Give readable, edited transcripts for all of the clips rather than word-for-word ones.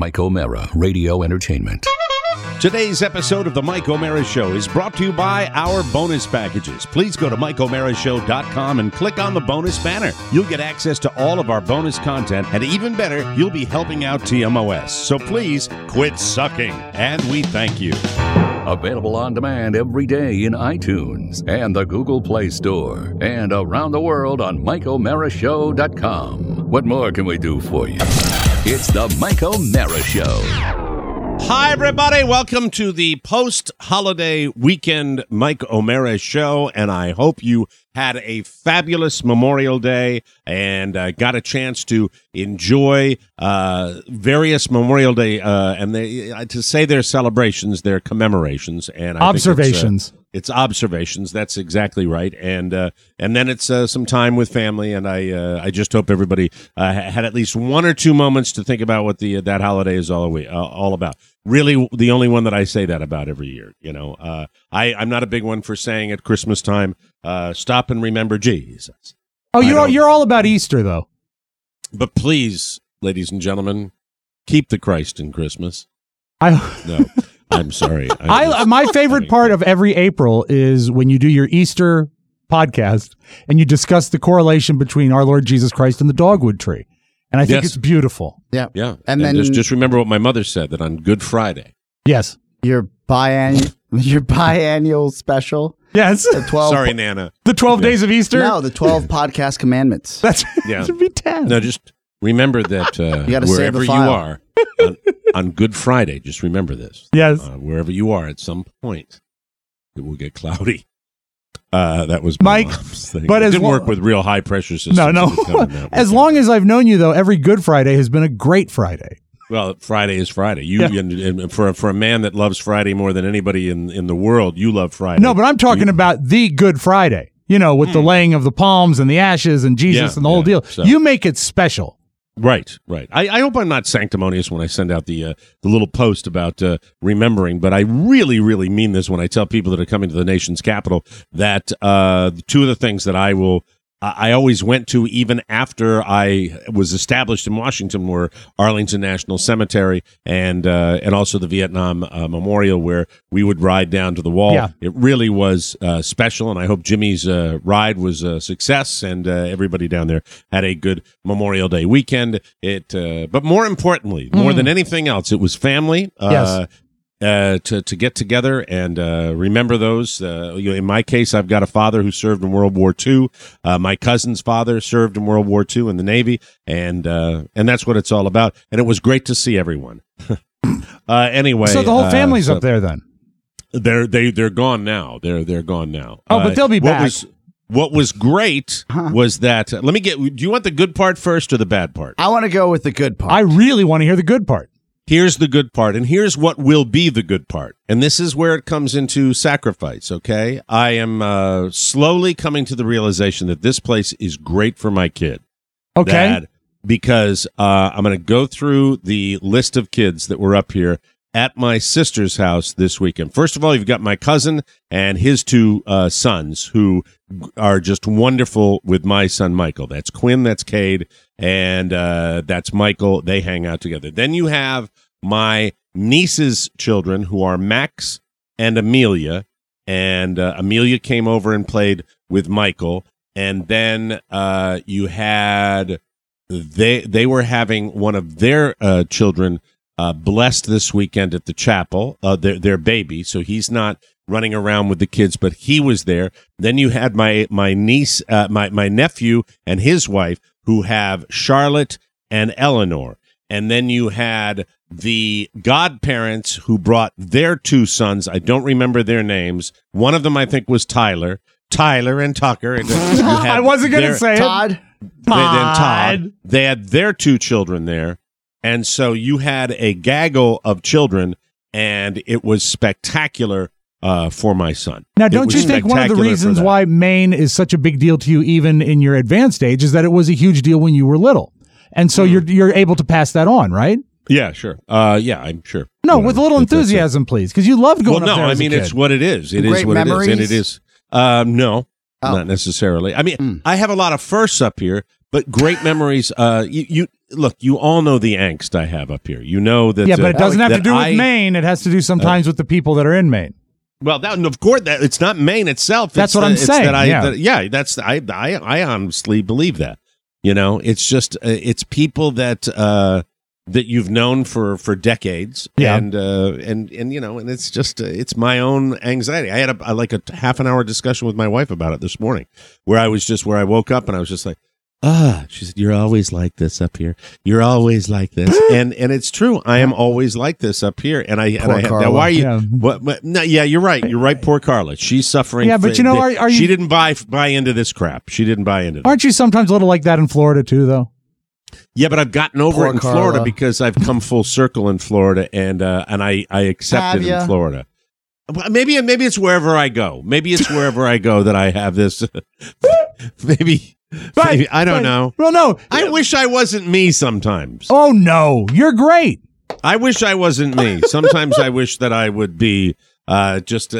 Mike O'Mara, Radio Entertainment. Today's episode of The Mike O'Mara Show is brought to you by our bonus packages. Please go to MikeO'MaraShow.com and click on the bonus banner. You'll get access to all of our bonus content, and even better, you'll be helping out TMOS. So please quit sucking, and we thank you. Available on demand every day in iTunes and the Google Play Store, and around the world on MikeO'MaraShow.com. What more can we do for you? It's The Mike O'Mara Show. Hi, everybody. Welcome to the post-holiday weekend Mike O'Mara Show, and I hope you had a fabulous Memorial Day and got a chance to enjoy various Memorial Day and to say their celebrations, their commemorations, and observations. It's observations. That's exactly right. And then it's some time with family. And I just hope everybody had at least one or two moments to think about what that holiday is all about. Really, the only one that I say that about every year. You know, I'm not a big one for saying at Christmas time, stop and remember Jesus. Oh, you're all about Easter, though. But please, ladies and gentlemen, keep the Christ in Christmas. No. I'm sorry. My favorite part of every April is when you do your Easter podcast and you discuss the correlation between our Lord Jesus Christ and the dogwood tree. And I think it's beautiful. Yeah. Yeah. And then just remember what my mother said, that on Good Friday. Yes. Your biannual special. Yes. Sorry, Nana. The 12 days of Easter? No, the 12 podcast commandments. That should be 10. No, just remember that wherever you are on Good Friday, just remember this. Yes. Wherever you are, at some point, it will get cloudy. That was my mom's thing. But it didn't work with real high pressure systems. No. As long as I've known you, though, every Good Friday has been a great Friday. Well, Friday is Friday. And for a man that loves Friday more than anybody in the world, you love Friday. No, but I'm talking about the Good Friday. You know, with the laying of the palms and the ashes and Jesus and the whole deal. So. You make it special. Right. I hope I'm not sanctimonious when I send out the little post about remembering, but I really, really mean this when I tell people that are coming to the nation's capital that two of the things that I always went to even after I was established in Washington were Arlington National Cemetery and also the Vietnam Memorial, where we would ride down to the wall. Yeah. It really was special, and I hope Jimmy's ride was a success, and everybody down there had a good Memorial Day weekend. But more importantly, more than anything else, it was family. Yes. To get together and remember those. In my case, I've got a father who served in World War II. My cousin's father served in World War II in the Navy, and that's what it's all about. And it was great to see everyone. Anyway, so the whole family's up there then. They're gone now. They're gone now. Oh, but they'll be back. What was great was that. Do you want the good part first or the bad part? I want to go with the good part. I really want to hear the good part. Here's the good part, and here's what will be the good part. And this is where it comes into sacrifice, okay? I am slowly coming to the realization that this place is great for my kid. Okay. Because I'm going to go through the list of kids that were up here at my sister's house this weekend. First of all, you've got my cousin and his two sons who are just wonderful with my son, Michael. That's Quinn, that's Cade, and that's Michael. They hang out together. Then you have my niece's children, who are Max and Amelia, and Amelia came over and played with Michael. And then you had they were having one of their children blessed this weekend at the chapel, their baby, so he's not running around with the kids, but he was there. Then you had my niece, my nephew and his wife, who have Charlotte and Eleanor. And then you had the godparents who brought their two sons. I don't remember their names. One of them, I think, was Tyler and Tucker. And I wasn't going to say Todd. Todd. They had their two children there. And so you had a gaggle of children, and it was spectacular for my son. Now, don't you think one of the reasons why Maine is such a big deal to you, even in your advanced age, is that it was a huge deal when you were little? And so you're able to pass that on, right? Yeah, sure. Yeah, I'm sure. No, with a little enthusiasm, please, because you loved going up there as a kid. It's what it is. It is what it is. And it is. No, not necessarily. I mean, I have a lot of firsts up here But great memories. You look. You all know the angst I have up here. You know that. Yeah, but it doesn't have to do with Maine. It has to do sometimes with the people that are in Maine. Well, of course, it's not Maine itself. That's what I'm saying. I honestly believe that. You know, it's just it's people that you've known for decades, and you know, and it's just it's my own anxiety. I had a half an hour discussion with my wife about it this morning, where I woke up and I was just like, she said, "You're always like this up here. You're always like this," and it's true. I am always like this up here, and I now, why are you? Yeah. What? No, yeah, you're right. You're right. Poor Carla. She's suffering. Yeah, but you know, are you? She didn't buy into this crap. She didn't buy into it. Aren't you sometimes a little like that in Florida too, though? Yeah, but I've gotten over Poor it in Carla. Florida because I've come full circle in Florida, and I accept it in Florida. Maybe it's wherever I go. Maybe it's wherever I go that I have this. Maybe I don't know. Well, no. I wish I wasn't me sometimes. Oh no, you're great. I wish I wasn't me. Sometimes I wish that I would be just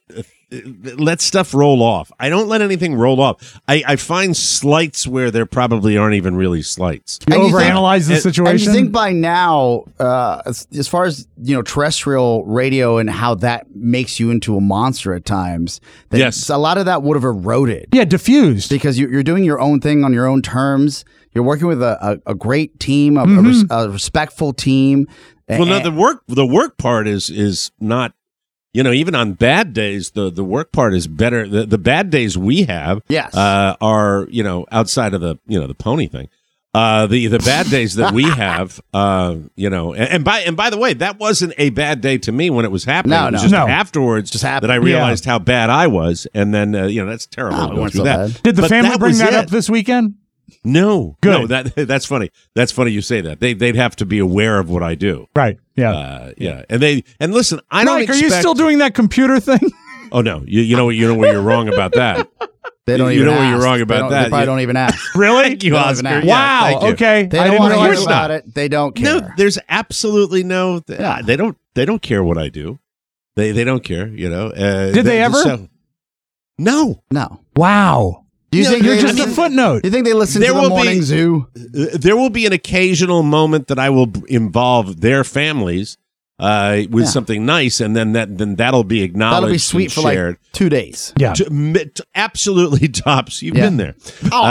let stuff roll off. I don't let anything roll off. I find slights where there probably aren't even really slights. You overanalyze the situation. And you think by now, as far as terrestrial radio and how that makes you into a monster at times, that yes, a lot of that would have eroded. Yeah, diffused because you're doing your own thing on your own terms. You're working with a great team, a respectful team. Well, no, the work part is not. You know, even on bad days, the work part is better. The bad days we have, yes, are outside of the pony thing. The bad days that we have, and by the way, that wasn't a bad day to me when it was happening. It was just afterwards that I realized how bad I was, and then that's terrible to go through that. Did the family bring that up this weekend? No, good. No, that's funny. That's funny you say that. They'd have to be aware of what I do. Right. Yeah. Yeah. And listen, I don't. Mike, are you still doing that computer thing? Oh no, you know where you're wrong about that. They don't you even know where ask. you're wrong about that. They probably don't even ask. Really? Thank you, Oscar. Wow. Thank you. Okay. They don't want to hear about it. They don't care. No, there's absolutely no. They don't care what I do. They don't care. Did they ever? No. Do Wow. you think you're just a footnote? Do you think they listen to the morning zoo? There will be an occasional moment that I will involve their families with something nice, and then that'll be acknowledged. That'll be sweet for shared. like 2 days. Yeah, absolutely tops. You've been there. Oh,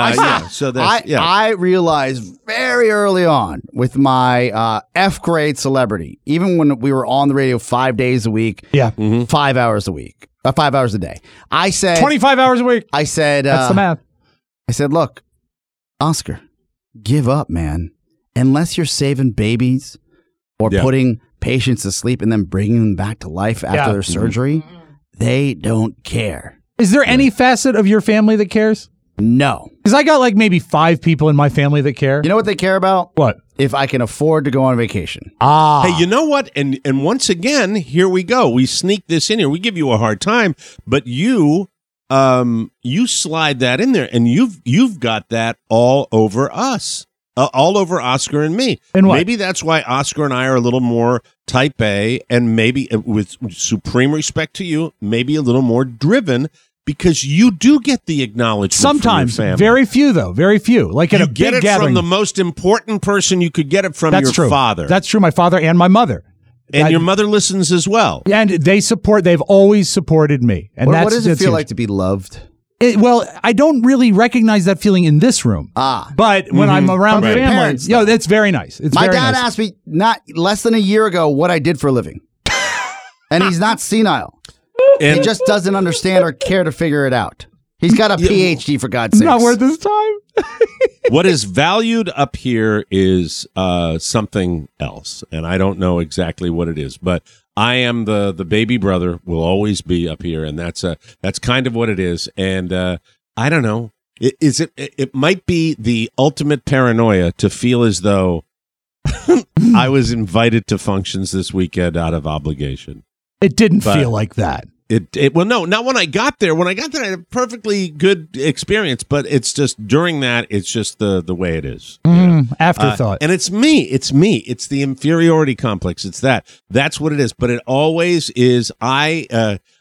I realized very early on with my F grade celebrity, even when we were on the radio 5 days a week, 5 hours a week. 5 hours a day. I said 25 hours a week. I said that's the math. I said, look, Oscar, give up, man. Unless you're saving babies or putting patients to sleep and then bringing them back to life after their surgery, they don't care. Is there any facet of your family that cares? No. Because I got like maybe 5 people in my family that care. You know what they care about? What? If I can afford to go on vacation. Hey, you know what? And once again, here we go. We sneak this in here. We give you a hard time, but you slide that in there, and you've got that all over us, all over Oscar and me. And what? Maybe that's why Oscar and I are a little more type A, and maybe with supreme respect to you, maybe a little more driven. Because you do get the acknowledgement sometimes, from your family. Very few though, very few. Like at a big gathering, you get it from the most important person. You could get it from your father. That's true. My father and my mother, and your mother listens as well. And they've always supported me. And what does it feel like to be loved? Well, I don't really recognize that feeling in this room. But when I'm around family, it's very nice. My dad asked me not less than a year ago what I did for a living, and he's not senile. And he just doesn't understand or care to figure it out. He's got a PhD, for God's sake. Not worth his time. What is valued up here is something else, and I don't know exactly what it is. But I am the baby brother, will always be up here, and that's kind of what it is. And I don't know. It might be the ultimate paranoia to feel as though I was invited to functions this weekend out of obligation. It didn't feel like that. Well, no, not when I got there. When I got there, I had a perfectly good experience, but it's just during that, it's just the way it is. Afterthought. And it's me. It's the inferiority complex. It's that's what it is. But it always is. I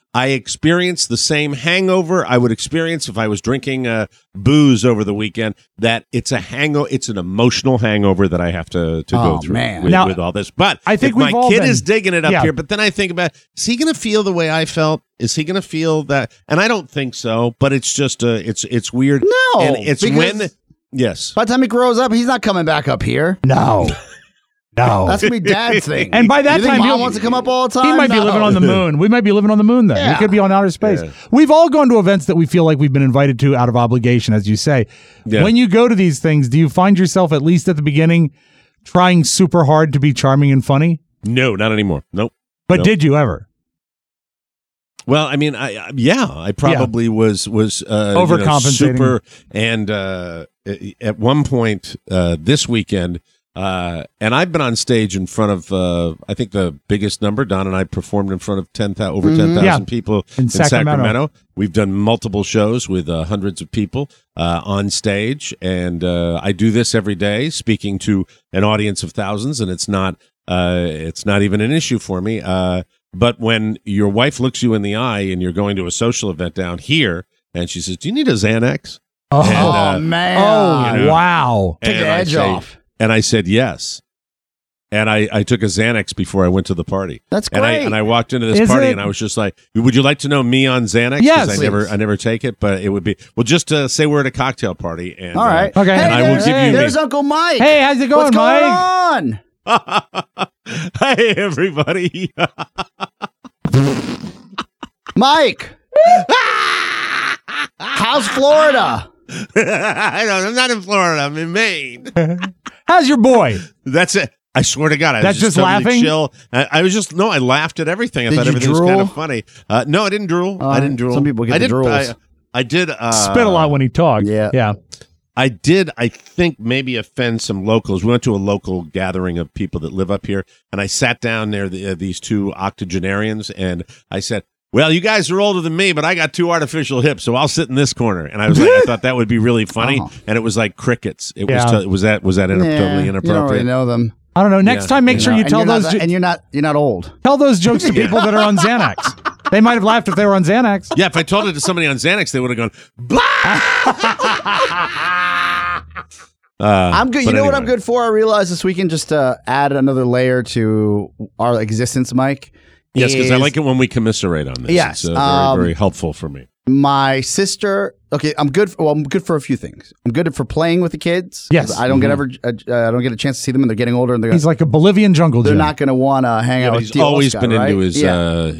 I experience the same hangover I would experience if I was drinking booze over the weekend. That it's an emotional hangover that I have to go through with all this. But I think if my kid is digging it up here, but then I think about, is he going to feel the way I felt? Is he going to feel that? And I don't think so, but it's just it's weird. No, and it's when. Yes. By the time he grows up, he's not coming back up here. No. That's gonna be Dad's thing. And by that time, Mom wants to come up all the time. He might be living on the moon. We might be living on the moon then. Yeah. He could be on outer space. Yeah. We've all gone to events that we feel like we've been invited to out of obligation, as you say. Yeah. When you go to these things, do you find yourself, at least at the beginning, trying super hard to be charming and funny? No, not anymore. Nope. But did you ever? Well, I mean, I probably was overcompensating. Super, and at one point this weekend, and I've been on stage in front of I think the biggest number. Don and I performed in front of over 10,000 people in Sacramento. We've done multiple shows with hundreds of people on stage, and I do this every day, speaking to an audience of thousands, and it's not even an issue for me. But when your wife looks you in the eye and you're going to a social event down here, and she says, "Do you need a Xanax?" Man! Wow! Take the edge off. And I said yes. And I took a Xanax before I went to the party. That's great. And I walked into this party and I was just like, "Would you like to know me on Xanax?" Yes, I never take it, but it would be just say we're at a cocktail party. And, all right, okay. And I will give you. There's Uncle Mike. Hey, how's it going, What's Mike? going on? Hey, everybody. Mike. How's Florida? I'm not in Florida. I'm in Maine. How's your boy? That's it. I swear to God, I was just totally laughing. Chill. I laughed at everything. I Did thought you everything drool? was kind of funny. No, I didn't drool. I didn't drool. Some people get the drools. I did spit a lot when he talked. Yeah. I did, I think, maybe offend some locals. We went to a local gathering of people that live up here, and I sat down there, these two octogenarians, and I said, "Well, you guys are older than me, but I got two artificial hips, so I'll sit in this corner." And I was like, I thought that would be really funny, and it was like crickets. It was that totally inappropriate? You don't really know them. I don't know. Next time, make sure you tell those. And you're not old. Tell those jokes to people that are on Xanax. They might have laughed if they were on Xanax. Yeah, if I told it to somebody on Xanax, they would have gone, "Blah!" I'm good. You know what I'm good for? I realized this weekend, just to add another layer to our existence, Mike. Yes, because I like it when we commiserate on this. Yes, it's very, very helpful for me. My sister. Okay, I'm good. I'm good for a few things. I'm good for playing with the kids. Yes, I don't get a chance to see them, and they're getting older. And he's like a Bolivian jungle gym. They're not going to want to hang out with. He's always been right? into his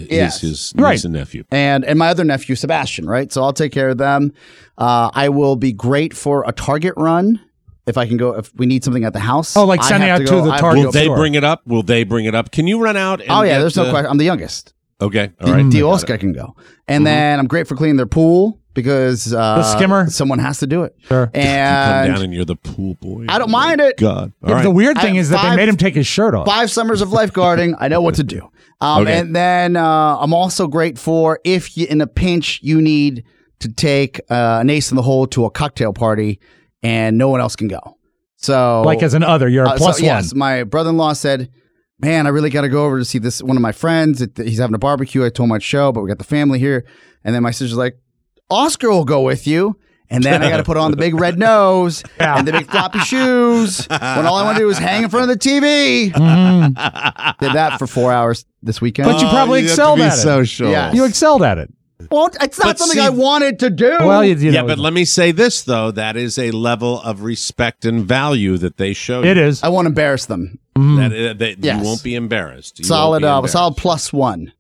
niece and nephew, and my other nephew Sebastian. Right, so I'll take care of them. I will be great for a Target run. If I can go, if we need something at the house. Oh, like sending out to the Target. Will they bring it up? Will they bring it up? Can you run out? And there's no question. I'm the youngest. Okay, all right. The Oscar can go. And then I'm great for cleaning their pool because the skimmer. Someone has to do it. Sure. And you come down and you're the pool boy. I don't mind it. God. The weird thing is that they made him take his shirt off. 5 summers of lifeguarding. I know what to do. And then I'm also great for if you, in a pinch, you need to take an ace in the hole to a cocktail party and no one else can go. So, like as an other, you're a plus one. Yes, my brother-in-law said, "Man, I really got to go over to see this one of my friends. He's having a barbecue. I told him I'd show, but we got the family here." And then my sister's like, "Oscar will go with you." And then I got to put on the big red nose and the big floppy shoes when all I want to do is hang in front of the TV. Did that for 4 hours this weekend. But you probably excelled at it. So sure. Yes. You excelled at it. Well, it's not something I wanted to do. Well, you know, but let me say this, though. That is a level of respect and value that they show you. It is. I won't embarrass them. That you won't be embarrassed. Solid +1.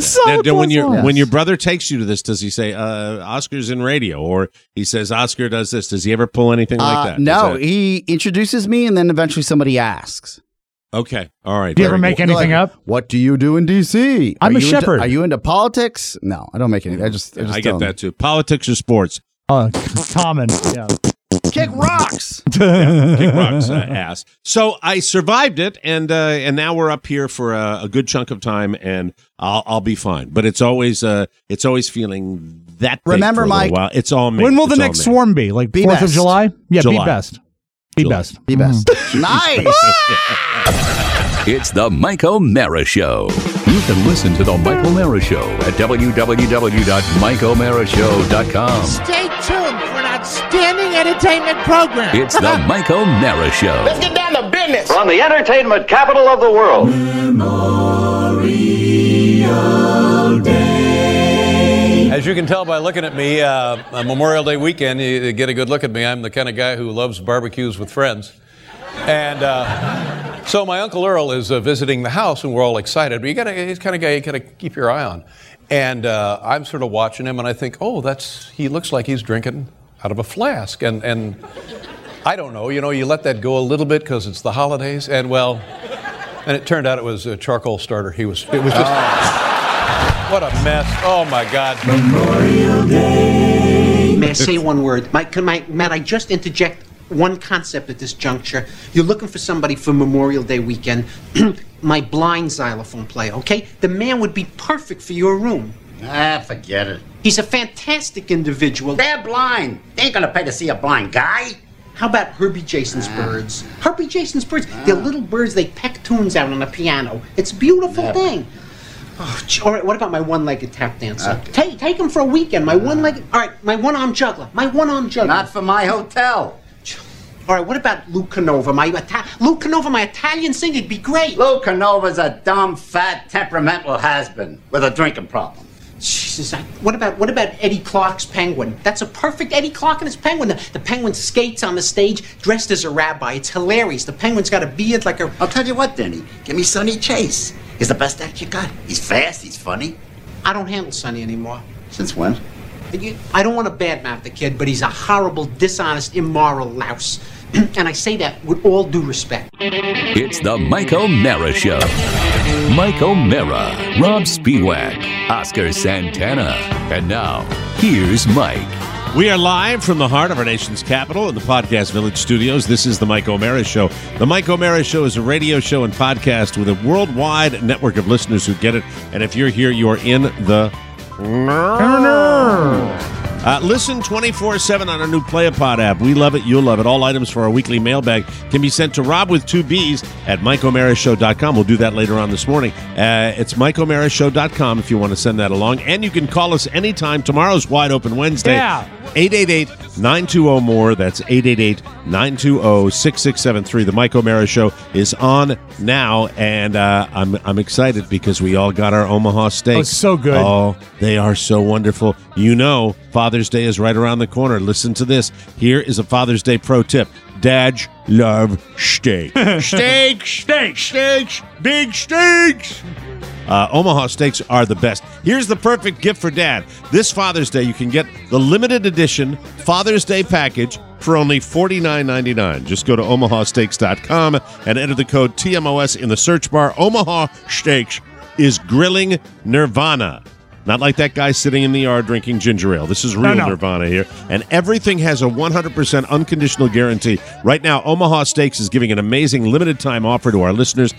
When your brother takes you to this, does he say, Oscar's in radio? Or he says, Oscar does this? Does he ever pull anything like that? No, he introduces me and then eventually somebody asks. Okay. All right. Do you ever make anything up? What do you do in D.C.? I'm a shepherd. Are you into politics? No, I don't make anything. I get that too. Politics or sports? Common. Yeah. Kick rocks. Kick rocks, ass. So I survived it, and now we're up here for a good chunk of time, and I'll be fine. But it's always feeling that. Remember, Mike? While. It's all me. When will the next swarm be? Like 4th of July? Yeah, July. be best. Be best. Be best. Nice. It's the Mike O'Mara Show. You can listen to The Mike O'Mara Show at www.mikeomarashow.com. Stay tuned for an outstanding entertainment program. It's The Mike O'Mara Show. Let's get down to business. From the entertainment capital of the world. Memorial Day. As you can tell by looking at me, on Memorial Day weekend, you get a good look at me. I'm the kind of guy who loves barbecues with friends. And so my Uncle Earl is visiting the house, and we're all excited. But he's the kind of guy you got to keep your eye on. And I'm sort of watching him, and I think, he looks like he's drinking out of a flask. And I don't know, you let that go a little bit because it's the holidays. And it turned out it was a charcoal starter. It was just... What a mess. Oh, my God. Memorial Day. May I say one word? Matt, I just interject one concept at this juncture. You're looking for somebody for Memorial Day weekend. My blind xylophone player, okay? The man would be perfect for your room. Forget it. He's a fantastic individual. They're blind. They ain't gonna pay to see a blind guy. How about Herbie Jason's birds? Herbie Jason's birds. They're little birds. They peck tunes out on a piano. It's a beautiful thing. Oh, all right, what about my one-legged tap dancer? Take him for a weekend. My one-legged... All right, my one-arm juggler. Not for my hotel. All right, what about Lou Canova? My Italian singer, would be great. Lou Canova's a dumb, fat, temperamental has-been with a drinking problem. Jesus, what about Eddie Clark's penguin? That's a perfect Eddie Clark and his penguin. The penguin skates on the stage dressed as a rabbi. It's hilarious. The penguin's got a beard like a... I'll tell you what, Denny. Give me Sonny Chase. He's the best act you got. He's fast, he's funny. I don't handle Sonny anymore. Since when? I don't want to badmouth the kid, but he's a horrible, dishonest, immoral louse. And I say that with all due respect. It's the Mike O'Mara Show. Mike O'Mara, Rob Spiewak, Oscar Santana. And now, here's Mike. We are live from the heart of our nation's capital in the Podcast Village studios. This is the Mike O'Mara Show. The Mike O'Mara Show is a radio show and podcast with a worldwide network of listeners who get it. And if you're here, you're in the... Listen 24/7 on our new PlayAPod app. We love it. You'll love it. All items for our weekly mailbag can be sent to Rob with 2 B's at MikeO'MaraShow.com. We'll do that later on this morning. It's MikeO'MaraShow.com if you want to send that along. And you can call us anytime. Tomorrow's Wide Open Wednesday. Yeah. 888-920-MORE. That's 888-920-6673. The Mike O'Mara Show is on now, and I'm excited because we all got our Omaha steaks. Oh, so good. Oh, they are so wonderful. Father's Day is right around the corner. Listen to this. Here is a Father's Day pro tip. Dads love steak. Steaks, big steaks. Omaha steaks are the best. Here's the perfect gift for Dad. This Father's Day, you can get the limited edition Father's Day package for only $49.99. Just go to omahasteaks.com and enter the code TMOS in the search bar. Omaha Steaks is grilling nirvana. Not like that guy sitting in the yard drinking ginger ale. This is real Nirvana here. And everything has a 100% unconditional guarantee. Right now, Omaha Steaks is giving an amazing limited time offer to our listeners.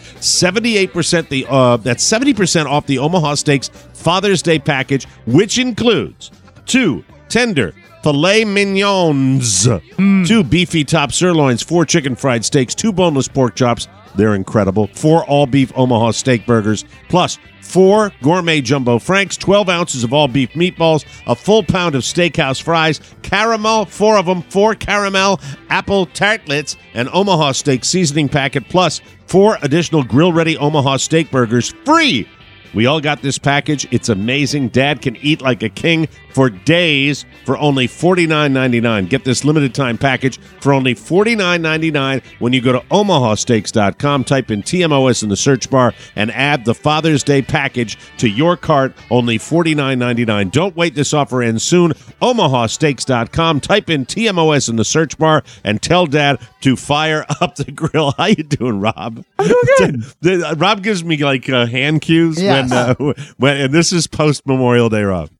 78%, that's 70% off the Omaha Steaks Father's Day package, which includes 2 tender filet mignons, 2 beefy top sirloins, 4 chicken fried steaks, 2 boneless pork chops. They're incredible. 4 all-beef Omaha steak burgers, plus 4 gourmet jumbo franks, 12 ounces of all-beef meatballs, a full pound of steakhouse fries, caramel, 4 of them, 4 caramel apple tartlets, an Omaha steak seasoning packet, plus 4 additional grill-ready Omaha steak burgers free. We all got this package. It's amazing. Dad can eat like a king for days for only $49.99. Get this limited time package for only $49.99 when you go to omahasteaks.com, type in TMOS in the search bar, and add the Father's Day package to your cart, only $49.99. Don't wait. This offer ends soon. omahasteaks.com, type in TMOS in the search bar, and tell Dad to fire up the grill. How you doing, Rob? I'm doing good. Rob gives me like hand cues. Yes. And this is post Memorial Day, Rob.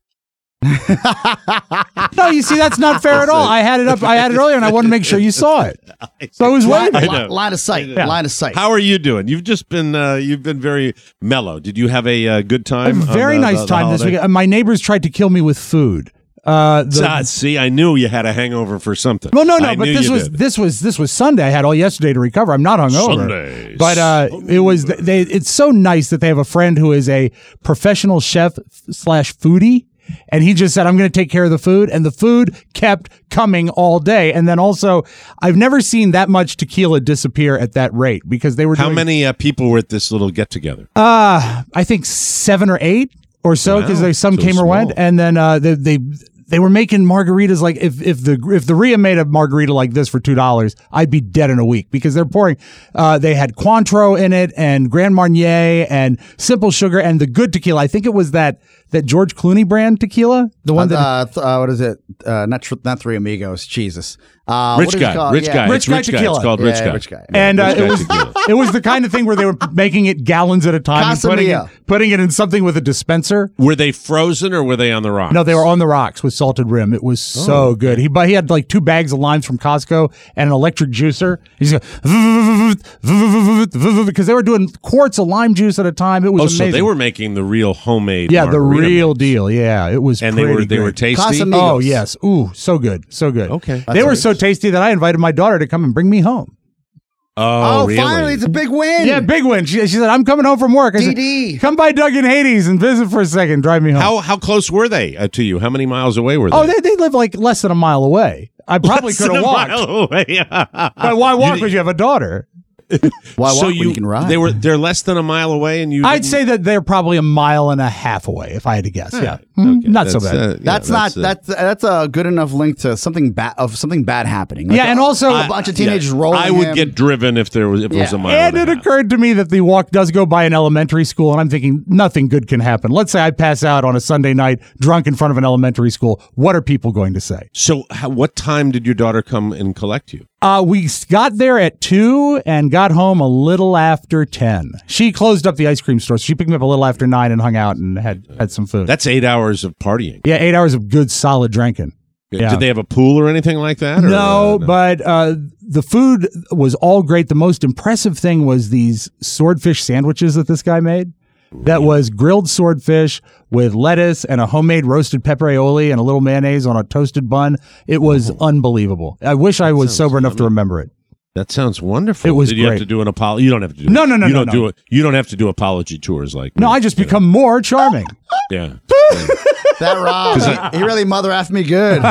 No, you see, that's not fair at all. I had it up. I had it earlier, and I wanted to make sure you saw it. So I was waiting. Line of sight. Yeah. Line of sight. How are you doing? You've just been very mellow. Did you have a good time? A very nice time this week. My neighbors tried to kill me with food. See, I knew you had a hangover for something. Well, no, but this was Sunday. I had all yesterday to recover. I'm not hungover. Sundays. But it's so nice that they have a friend who is a professional chef / foodie. And he just said, I'm going to take care of the food. And the food kept coming all day. And then also, I've never seen that much tequila disappear at that rate because they were How many people were at this little get-together? I think 7 or 8 or so because some came or went. And then they were making margaritas like if the Ria made a margarita like this for $2, I'd be dead in a week because they're pouring. They had Cointreau in it and Grand Marnier and simple sugar and the good tequila. I think it was that George Clooney brand tequila, the one that what is it? Not Three Amigos. Jesus, Rich Guy. Rich Guy tequila. It's called Rich Guy. Rich Guy. And it was the kind of thing where they were making it gallons at a time and putting it in something with a dispenser. Were they frozen or were they on the rocks? No, they were on the rocks with salted rim. It was so good. He had like 2 bags of limes from Costco and an electric juicer. He's because they were doing quarts of lime juice at a time. It was amazing. So they were making the real homemade. Yeah, the real deal. Yeah, it was. And pretty they were tasty. Casamigos. Oh yes, ooh, so good. Okay, they were so tasty that I invited my daughter to come and bring me home. Oh, really? Finally, it's a big win. Yeah, big win. She said, I'm coming home from work. I said, come by Doug and Hades and visit for a second. Drive me home. How close were they to you? How many miles away were they? Oh, they live like less than a mile away. I probably could have walked. But why walk because you have a daughter? Why walk when you can ride? They're less than a mile away, and I'd say that they're probably a mile and a half away, if I had to guess. Yeah, okay. Not so bad. That's a good enough link to something bad happening. Like and also a bunch of teenagers rolling. I would get driven if it was a mile. And it occurred to me that the walk does go by an elementary school, and I'm thinking nothing good can happen. Let's say I pass out on a Sunday night, drunk in front of an elementary school. What are people going to say? So, what time did your daughter come and collect you? We got there at 2 and got home a little after 10. She closed up the ice cream store, so she picked me up a little after 9 and hung out and had some food. That's 8 hours of partying. Yeah, 8 hours of good, solid drinking. Yeah. Did they have a pool or anything like that? No, but the food was all great. The most impressive thing was these swordfish sandwiches that this guy made. That was grilled swordfish with lettuce and a homemade roasted pepper aioli and a little mayonnaise on a toasted bun. It was unbelievable. I wish I was sober enough to remember it. That sounds wonderful. It was Did you great. have to do an apology? You don't have to do No. You don't have to do apology tours like No, me, I just become more charming. Yeah. That Rob, he really mother effed me good.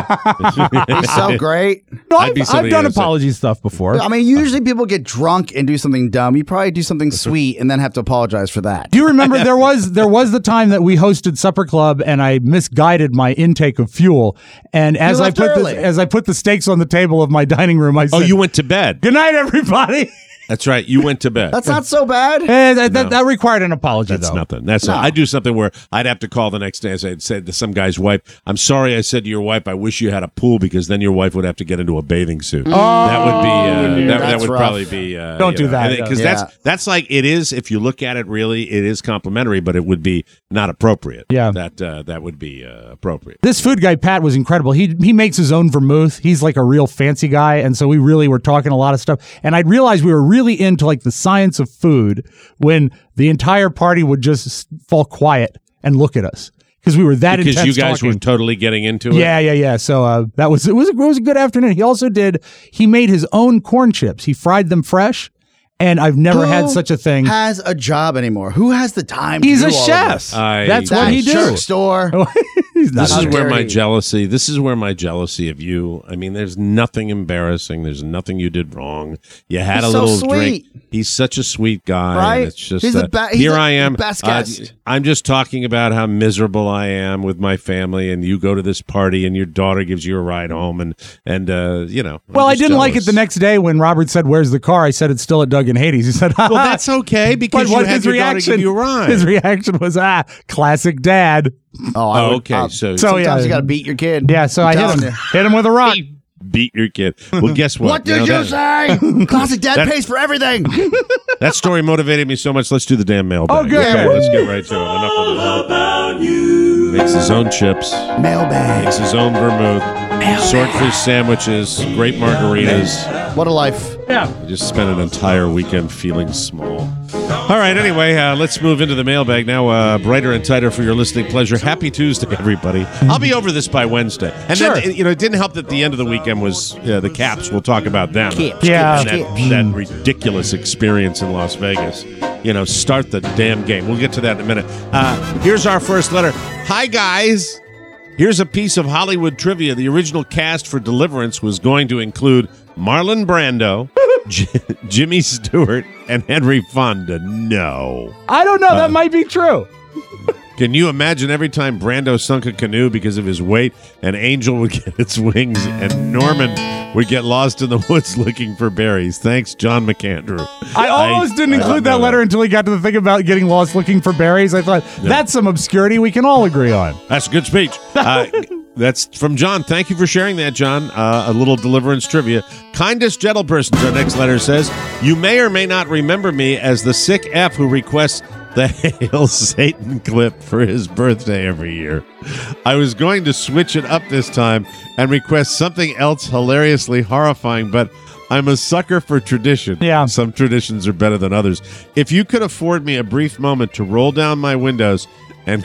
He's so great. No, I've done apology stuff before. I mean, usually people get drunk and do something dumb. You probably do something sweet and then have to apologize for that. Do you remember there was the time that we hosted Supper Club and I misguided my intake of fuel, and as I put the steaks on the table of my dining room, I said, you went to bed. Good night, everybody. That's right. You went to bed. That's not so bad. That required an apology, That's though. nothing. That's not. I do something where I'd have to call the next day and say to some guy's wife, I'm sorry I said to your wife, I wish you had a pool, because then your wife would have to get into a bathing suit. That would be, that would probably be, don't do that. Because that's like, it is, if you look at it really, it is complimentary, but it would be not appropriate. Yeah. That would be appropriate. This food guy, Pat, was incredible. He makes his own vermouth. He's like a real fancy guy. And so we really were talking a lot of stuff. And I'd realized we were really into like the science of food when the entire party would just fall quiet and look at us because we were that intense. Because you guys talking. were totally getting into it. Yeah. So it was a good afternoon. He made his own corn chips. He fried them fresh. And I've never had such a thing. Who has a job anymore? Who has the time? He's to do a all chef. Of this? That's what he does. Store. This is where my jealousy. This is where my jealousy of you. I mean, there's nothing embarrassing. There's nothing you did wrong. You had a little drink. He's such a sweet guy. Right? And it's just here I am. Best guest. I'm just talking about how miserable I am with my family, and you go to this party, and your daughter gives you a ride home, and you know. Well, I didn't like it the next day when Robert said, "Where's the car?" I said, "It's still at Doug and Hades." He said, "Well, that's okay because you had your daughter give you a ride." His reaction was, classic dad." Okay. So sometimes you got to beat your kid. Yeah, so I hit him with a rock. Beat your kid. Well, guess what? What did you say? Classic dad pays for everything. That story motivated me so much. Let's do the damn mailbag. Oh, good. Okay, let's get right to it. Enough of this. About you. Makes his own chips. Mailbag. Makes his own vermouth. Swordfish sandwiches. Great margaritas. What a life. Yeah. I just spent an entire weekend feeling small. All right, anyway, let's move into the mailbag now. Brighter and tighter for your listening pleasure. Happy Tuesday, everybody. I'll be over this by Wednesday. And then, it didn't help that the end of the weekend was the Caps. We'll talk about them. Yeah. And that ridiculous experience in Las Vegas. Start the damn game. We'll get to that in a minute. Here's our first letter. Hi, guys. Here's a piece of Hollywood trivia. The original cast for Deliverance was going to include Marlon Brando, Jimmy Stewart, and Henry Fonda. No. I don't know. That might be true. Can you imagine every time Brando sunk a canoe because of his weight, an angel would get its wings, and Norman would get lost in the woods looking for berries? Thanks, John McAndrew. I almost didn't include that letter until he got to the thing about getting lost looking for berries. I thought, that's some obscurity we can all agree on. That's a good speech. That's from John. Thank you for sharing that, John. A little Deliverance trivia. Kindest gentle persons, our next letter says, you may or may not remember me as the sick F who requests the Hail Satan clip for his birthday every year. I was going to switch it up this time and request something else hilariously horrifying, but I'm a sucker for tradition. Yeah. Some traditions are better than others. If you could afford me a brief moment to roll down my windows and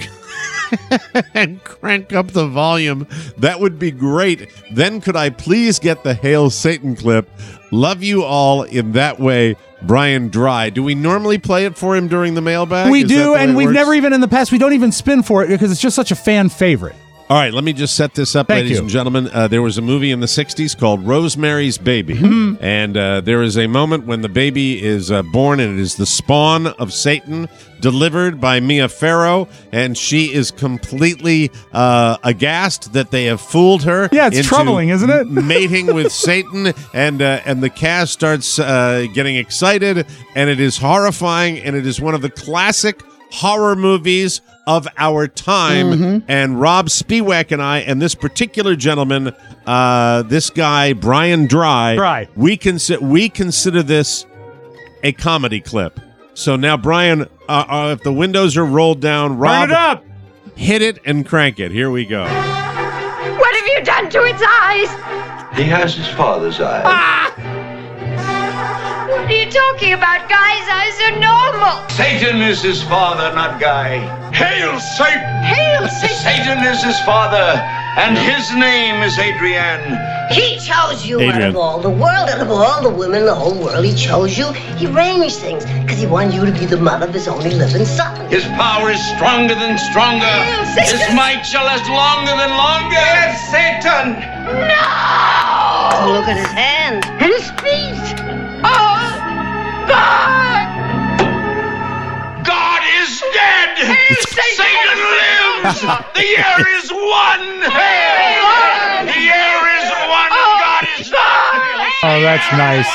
crank up the volume, that would be great. Then could I please get the Hail Satan clip? Love you all in that way, Brian Dry. Do we normally play it for him during the mailbag? We do, and we've never even in the past, we don't even spin for it because it's just such a fan favorite. All right, let me just set this up, ladies and gentlemen. There was a movie in the 60s called Rosemary's Baby. Mm-hmm. And there is a moment when the baby is born, and it is the spawn of Satan, delivered by Mia Farrow, and she is completely aghast that they have fooled her. Yeah, it's troubling, isn't it? Mating with Satan, and the cast starts getting excited, and it is horrifying, and it is one of the classic horror movies of our time. And Rob Spiewak and I, and this particular gentleman, this guy Brian Dry, we consider this a comedy clip. So now, Brian, if the windows are rolled down, Rob, turn it up, hit it and crank it. Here we go. What have you done to its eyes? He has his father's eyes. What are you talking about? Guy's eyes are normal. Satan is his father, not Guy. Hail Satan! Hail Satan! Satan is his father, and his name is Adrienne. He chose you out of all the world, out of all the women in the whole world. He chose you. He arranged things because he wanted you to be the mother of his only living son. His power is stronger than stronger. His might shall last longer than longer. Yes, Satan! No! Look at his hand and his feet. Oh, God! God is dead! Satan lives! The year is one! The year is one! God is dead! Oh, that's nice.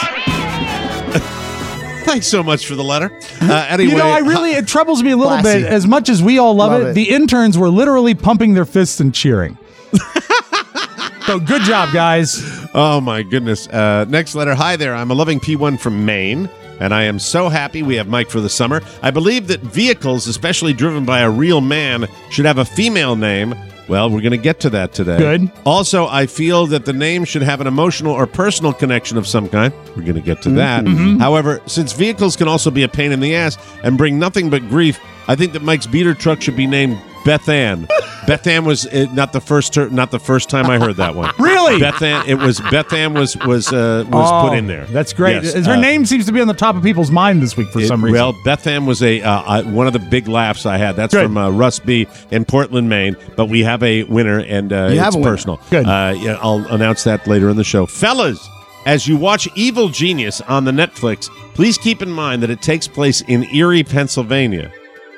Thanks so much for the letter. Anyway, it troubles me a little bit. As much as we all love it, the interns were literally pumping their fists and cheering. So good job, guys. Oh, my goodness. Next letter. Hi there. I'm a loving P1 from Maine, and I am so happy we have Mike for the summer. I believe that vehicles, especially driven by a real man, should have a female name. Well, we're going to get to that today. Good. Also, I feel that the name should have an emotional or personal connection of some kind. We're going to get to that. However, since vehicles can also be a pain in the ass and bring nothing but grief, I think that Mike's beater truck should be named Beth Ann. Beth Ann was not the first time I heard that one. Really? Beth Ann was put in there. That's great. Yes. Her name seems to be on the top of people's mind this week for some reason. Well, Beth Ann was one of the big laughs I had. That's from Russ B. in Portland, Maine. But we have a winner, and it's personal. Good. I'll announce that later in the show. Fellas, as you watch Evil Genius on the Netflix, please keep in mind that it takes place in Erie, Pennsylvania.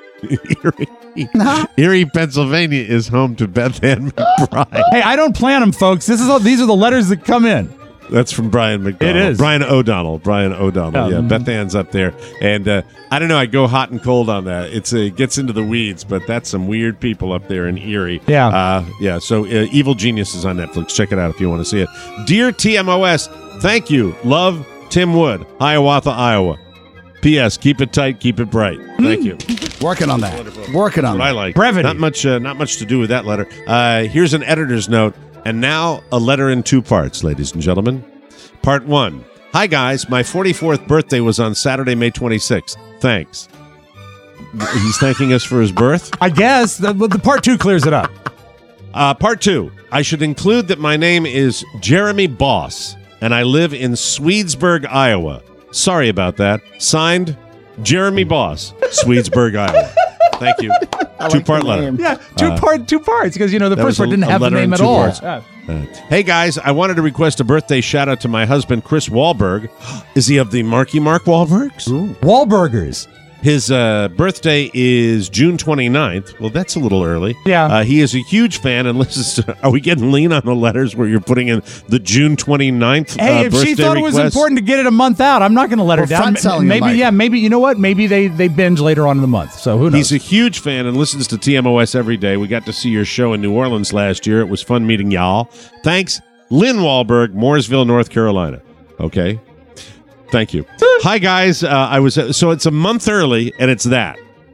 Erie, Pennsylvania is home to Beth Ann McBride. Hey, I don't plan them, folks. These are the letters that come in. That's from Brian McDonald. It is. Brian O'Donnell. Yeah, Beth Ann's up there. And I don't know, I go hot and cold on that. It gets into the weeds, but that's some weird people up there in Erie. Yeah. So Evil Genius is on Netflix. Check it out if you want to see it. Dear TMOS, thank you. Love, Tim Wood, Hiawatha, Iowa. P.S. Keep it tight, keep it bright. Thank you. Working on that. Working on what that. I like. Brevity. Not much to do with that letter. Here's an editor's note, and now a letter in two parts, ladies and gentlemen. Part 1. Hi, guys. My 44th birthday was on Saturday, May 26th. Thanks. He's thanking us for his birth? I guess. The part 2 clears it up. Part 2. I should include that my name is Jeremy Boss, and I live in Swedesburg, Iowa. Sorry about that. Signed, Jeremy Boss, Swedesburg, Iowa. Thank you. Two-part letter. Yeah, two parts, because, the first part didn't have the name at all. Hey, guys, I wanted to request a birthday shout-out to my husband, Chris Wahlberg. Is he of the Marky Mark Wahlbergs? Wahlburgers. His birthday is June 29th. Well, that's a little early. Yeah. He is a huge fan and listens to... Are we getting lean on the letters where you're putting in the June 29th Hey, if she thought it was important to get it a month out, I'm not going to let her down. Maybe, you know what? Maybe they binge later on in the month, so who knows? He's a huge fan and listens to TMOS every day. We got to see your show in New Orleans last year. It was fun meeting y'all. Thanks, Lynn Wahlberg, Mooresville, North Carolina. Okay. Thank you. Hi, guys. So it's a month early, and it's that.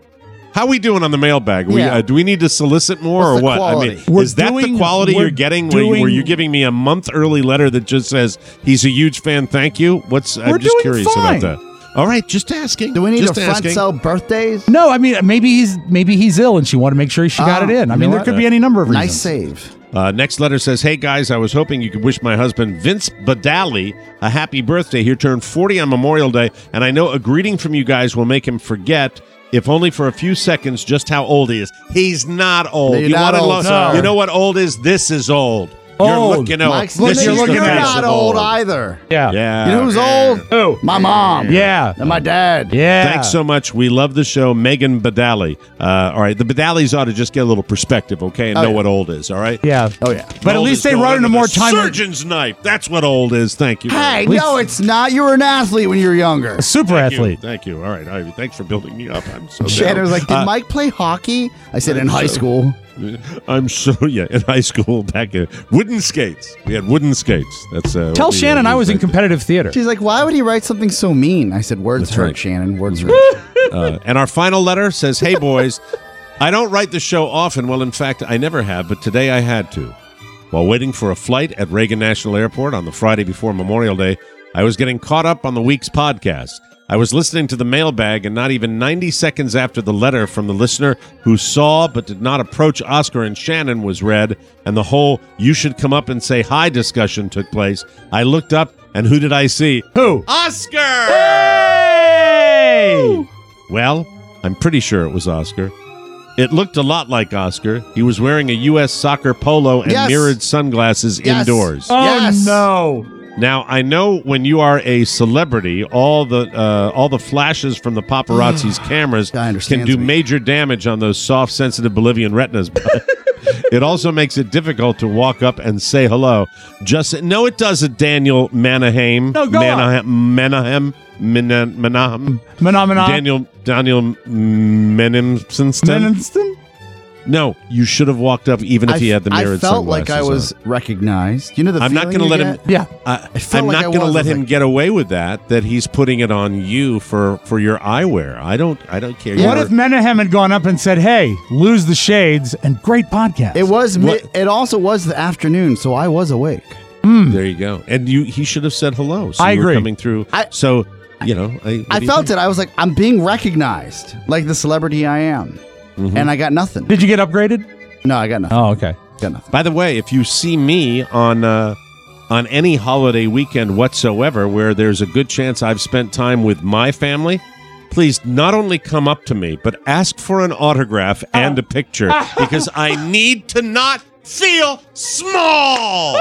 How we doing on the mailbag? Do we need to solicit more or what? Quality? I mean, is that the quality you're getting? Where you're giving me a month early letter that just says he's a huge fan. Thank you. I'm just curious about that. All right, just asking. Do we need just to front sell birthdays? No, I mean maybe he's ill, and she wanted to make sure she got it in. I mean, there could be any number of reasons. Nice save. Next letter says, hey, guys, I was hoping you could wish my husband, Vince Badali, a happy birthday. He turned 40 on Memorial Day, and I know a greeting from you guys will make him forget, if only for a few seconds, just how old he is. He's not old. You know what old is? This is old. You're looking old. You're not old either. Yeah. You know who's old? Who? My mom. Yeah. And my dad. Yeah. Thanks so much. We love the show. Megan Badali. All right. The Badalis ought to just get a little perspective, okay, and know what old is, all right? Yeah. Oh, yeah. But at least they run into more time. Surgeon's knife. That's what old is. Thank you. Hey, no, it's not. You were an athlete when you were younger. A super athlete. Thank you. All right. Ivy, thanks for building me up. I'm so Shannon was like, did Mike play hockey? I said, in high school. I'm in high school back in wooden skates. We had wooden skates. That's Tell Shannon I was in competitive theater. She's like, why would he write something so mean? I said, words hurt, right. Shannon. Words hurt. And our final letter says, hey, boys, I don't write the show often. Well, in fact, I never have, but today I had to. While waiting for a flight at Reagan National Airport on the Friday before Memorial Day, I was getting caught up on the week's podcast. I was listening to the mailbag, and not even 90 seconds after the letter from the listener who saw but did not approach Oscar and Shannon was read, and the whole "you should come up and say hi" discussion took place, I looked up, and who did I see? Who? Oscar! Hey! Well, I'm pretty sure it was Oscar. It looked a lot like Oscar. He was wearing a U.S. soccer polo and mirrored sunglasses indoors. Oh, no. Now, I know when you are a celebrity, all the flashes from the paparazzi's cameras can do major damage on those soft, sensitive Bolivian retinas. But it also makes it difficult to walk up and say hello. No, it doesn't, Daniel Menahem. No, go Menahem. Daniel Menimston. No, you should have walked up even if he had the mirrored sunglasses. I felt like I was recognized. You know the I'm not going to let him. Yeah, I'm not going to let him get away with that. That he's putting it on you for your eyewear. I don't care. Yeah. What if Menahem had gone up and said, "Hey, lose the shades and great podcast"? It was. It also was the afternoon, so I was awake. There you go. And he should have said hello. So I you agree. Were coming through. I felt it. I was like, I'm being recognized, like the celebrity I am. Mm-hmm. And I got nothing. Did you get upgraded? No, I got nothing. Oh, okay. Got nothing. By the way, if you see me on any holiday weekend whatsoever where there's a good chance I've spent time with my family, please not only come up to me, but ask for an autograph and a picture because I need to not feel small.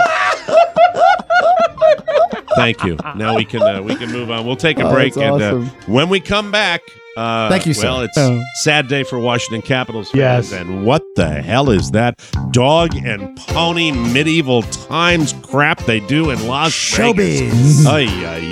Thank you. Now we can move on. We'll take a break, and when we come back. Thank you, sir. Well, it's a sad day for Washington Capitals fans. Yes. And what the hell is that dog and pony medieval times crap they do in Las Vegas? Ay,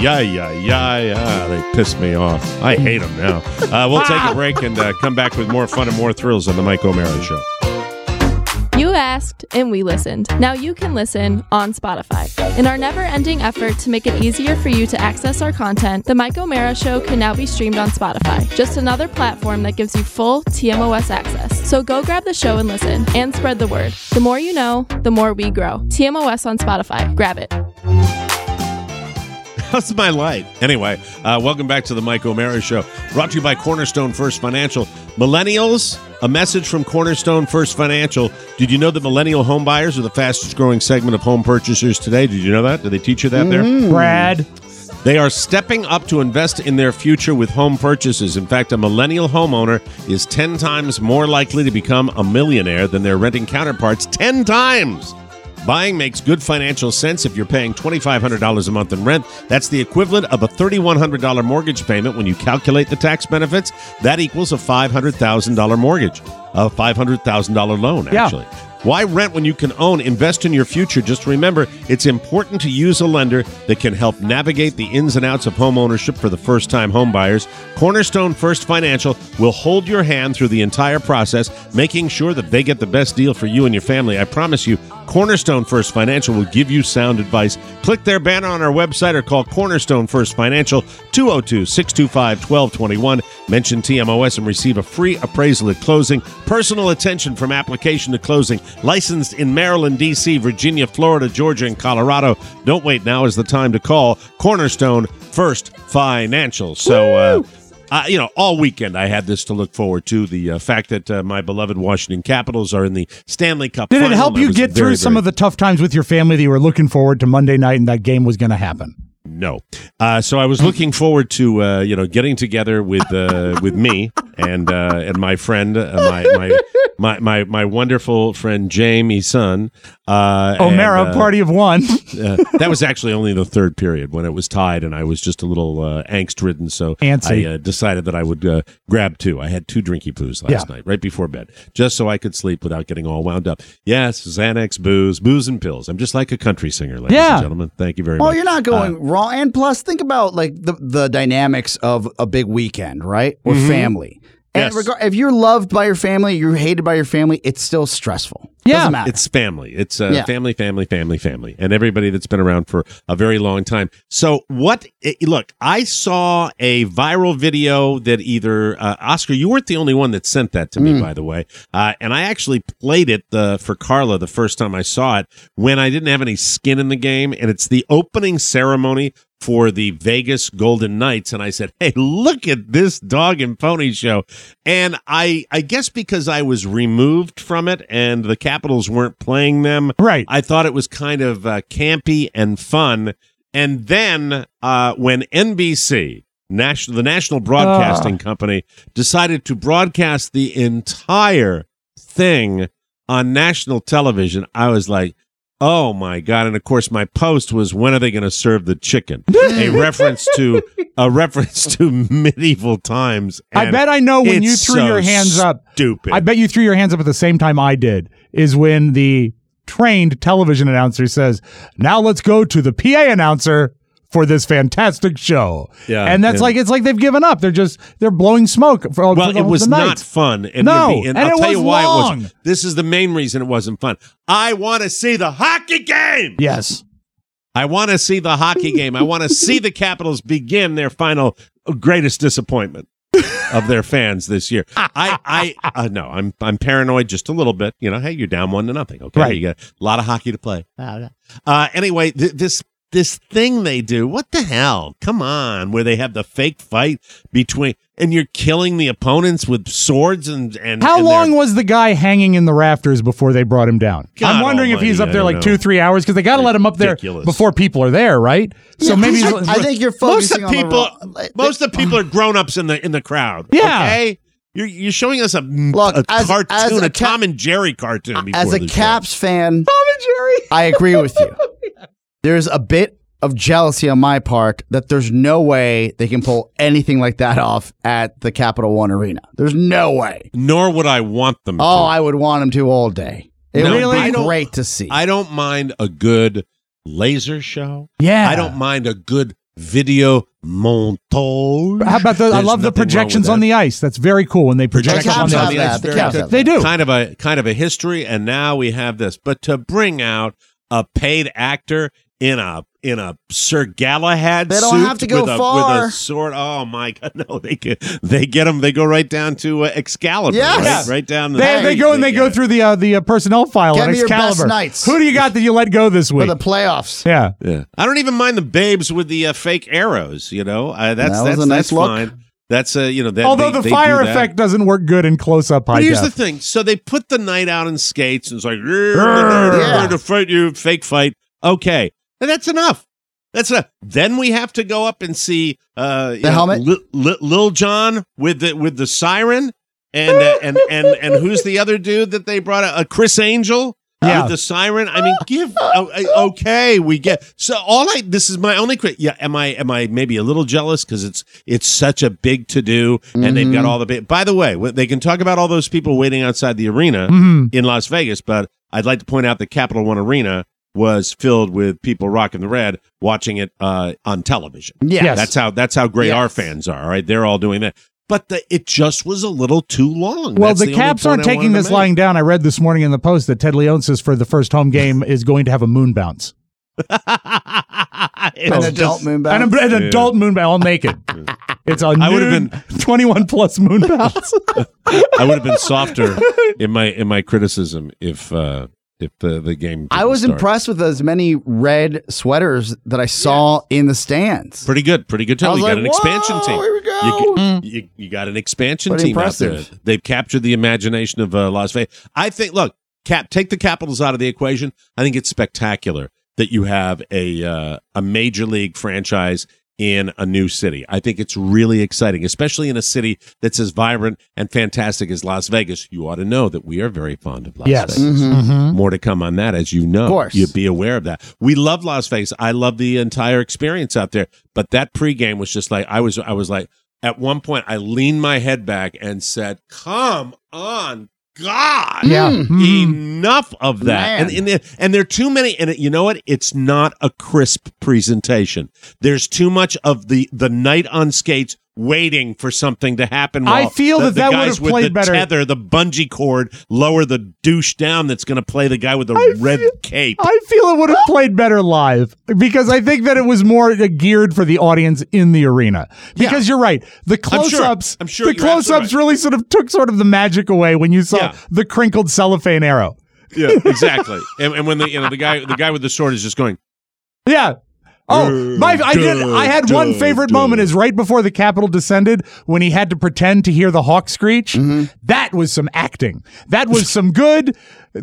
they piss me off. I hate them now. We'll take a break and come back with more fun and more thrills on the Mike O'Mara Show. You asked, and we listened. Now you can listen on Spotify. In our never-ending effort to make it easier for you to access our content, The Mike O'Mara Show can now be streamed on Spotify, just another platform that gives you full TMOS access. So go grab the show and listen, and spread the word. The more you know, the more we grow. TMOS on Spotify. Grab it. How's my light? Anyway, welcome back to the Mike O'Mara Show. Brought to you by Cornerstone First Financial. Millennials, a message from Cornerstone First Financial. Did you know that millennial home buyers are the fastest growing segment of home purchasers today? Did you know that? Did they teach you that there? Brad. They are stepping up to invest in their future with home purchases. In fact, a millennial homeowner is 10 times more likely to become a millionaire than their renting counterparts. 10 times! Buying makes good financial sense if you're paying $2,500 a month in rent. That's the equivalent of a $3,100 mortgage payment when you calculate the tax benefits. That equals a $500,000 mortgage, a $500,000 loan, actually. Yeah. Why rent when you can own? Invest in your future. Just remember, it's important to use a lender that can help navigate the ins and outs of home ownership for the first-time home buyers. Cornerstone First Financial will hold your hand through the entire process, making sure that they get the best deal for you and your family. I promise you, Cornerstone First Financial will give you sound advice. Click their banner on our website or call Cornerstone First Financial, 202-625-1221. Mention TMOS and receive a free appraisal at closing. Personal attention from application to closing. Licensed in Maryland, D.C., Virginia, Florida, Georgia, and Colorado. Don't wait. Now is the time to call Cornerstone First Financial. So, all weekend I had this to look forward to. The fact that my beloved Washington Capitals are in the Stanley Cup Did final. It help you get through some of the tough times with your family that you were looking forward to Monday night and that game was going to happen? No. So I was looking forward to getting together with me and my friend, my wonderful friend Jamie's son. O'Mara, party of one. That was actually only the third period when it was tied, and I was just a little angst-ridden, so I decided that I would grab two. I had 2 drinky poos last night, right before bed, just so I could sleep without getting all wound up. Yes, Xanax, booze, and pills. I'm just like a country singer, ladies and gentlemen. Thank you very much. Well, you're not going wrong. And plus, think about like the dynamics of a big weekend, right? Or family. And if you're loved by your family, you're hated by your family, it's still stressful. Doesn't matter. It's family. It's family, and everybody that's been around for a very long time. So look, I saw a viral video that either, Oscar, you weren't the only one that sent that to me, by the way. And I actually played it for Carla the first time I saw it when I didn't have any skin in the game. And it's the opening ceremony for the Vegas Golden Knights, and I said, hey, look at this dog and pony show. And I guess because I was removed from it and the Capitals weren't playing them, right? I thought it was kind of campy and fun. And then when NBC, the National Broadcasting Company, decided to broadcast the entire thing on national television, I was like, oh my God. And of course my post was, when are they going to serve the chicken? a reference to medieval times. I bet I know when you threw your hands up. Stupid. I bet you threw your hands up at the same time I did, is when the trained television announcer says, now let's go to the PA announcer for this fantastic show. Yeah. And it's like they've given up. They're blowing smoke for it was not fun. And I'll tell you why it was. This is the main reason it wasn't fun. I want to see the hockey game. Yes. I want to see the hockey game. I want to see the Capitals begin their final greatest disappointment of their fans this year. No, I'm paranoid just a little bit. Hey, you're down 1-0. Okay. Right. You got a lot of hockey to play. Anyway, this thing they do, what the hell? Come on, where they have the fake fight between, and you're killing the opponents with swords and how long was the guy hanging in the rafters before they brought him down? God I'm wondering almighty, if he's up there like 2-3 hours, because they got to let him up there before people are there, right? So maybe I think you're focusing on most of the people are grown-ups in the crowd. Yeah. Okay? You're showing us a cartoon, a Tom and Jerry cartoon. As a Caps fan, Tom and Jerry, I agree with you. There's a bit of jealousy on my part that there's no way they can pull anything like that off at the Capital One Arena. There's no way. Nor would I want them to. Oh, I would want them to all day. It would be great to see. I don't mind a good laser show. Yeah. I don't mind a good video montage. How about I love the projections on the ice. That's very cool when they project on the ice. They do. Kind of a history, and now we have this. But to bring out a paid actor in a Sir Galahad They suit don't have to go far. with a sword. Oh my God, no! They get them. They go right down to Excalibur. Yes. Right down. They go through the personnel file Get on me your Excalibur. best knights. Who do you got that you let go this For week? the playoffs. Yeah. I don't even mind the babes with the fake arrows. You know, That was a nice look. fine. That's that, Although the fire do that. effect doesn't work good in close up high But here's def. the thing. So they put the knight out in skates and it's like, we're going to fight you, fake fight. Okay. And that's enough. That's enough. Then we have to go up and see the helmet, Lil Jon with the siren, and who's the other dude that they brought out? Chris Angel. With the siren. I mean, okay, we get. So this is my only quick. Yeah, am I maybe a little jealous because it's such a big to do, and they've got all the big. By the way, they can talk about all those people waiting outside the arena in Las Vegas, but I'd like to point out that Capital One Arena was filled with people rocking the red, watching it on television. Yes. That's how great our fans are. Right, they're all doing that. But it just was a little too long. Well, That's the Caps aren't taking this lying down. I read this morning in the Post that Ted Leon says for the first home game is going to have a moon bounce. An adult moon bounce. An adult moon bounce, all naked. It's a new 21 plus moon bounce. I would have been softer in my criticism if the game. I was start. impressed with as many red sweaters that I saw in the stands. Pretty good team. You got an expansion team. Here we go. You got an expansion team out there. They've captured the imagination of Las Vegas. I think. Look, take the Capitals out of the equation. I think it's spectacular that you have a major league franchise in a new city. I think it's really exciting, especially in a city that's as vibrant and fantastic as Las Vegas. You ought to know that we are very fond of Las Vegas. More to come on that, as you know. Of course. You'd be aware of that. We love Las Vegas. I love the entire experience out there. But that pregame was just like, I was like, at one point, I leaned my head back and said, come on, God. Enough of that. And there are too many. And you know what? It's not a crisp presentation. There's too much of the knight on skates waiting for something to happen. I feel that would have played better. Tether, the bungee cord, lower the douche down that's going to play the guy with the red cape. I feel it would have played better live because I think that it was more geared for the audience in the arena. Because you're right. The close-ups, I'm sure the close-ups really sort of took the magic away when you saw the crinkled cellophane arrow. Yeah, exactly. and when the guy with the sword is just going. Yeah. Oh, I had one favorite moment is right before the Capitol descended when he had to pretend to hear the hawk screech. That was some acting. That was some good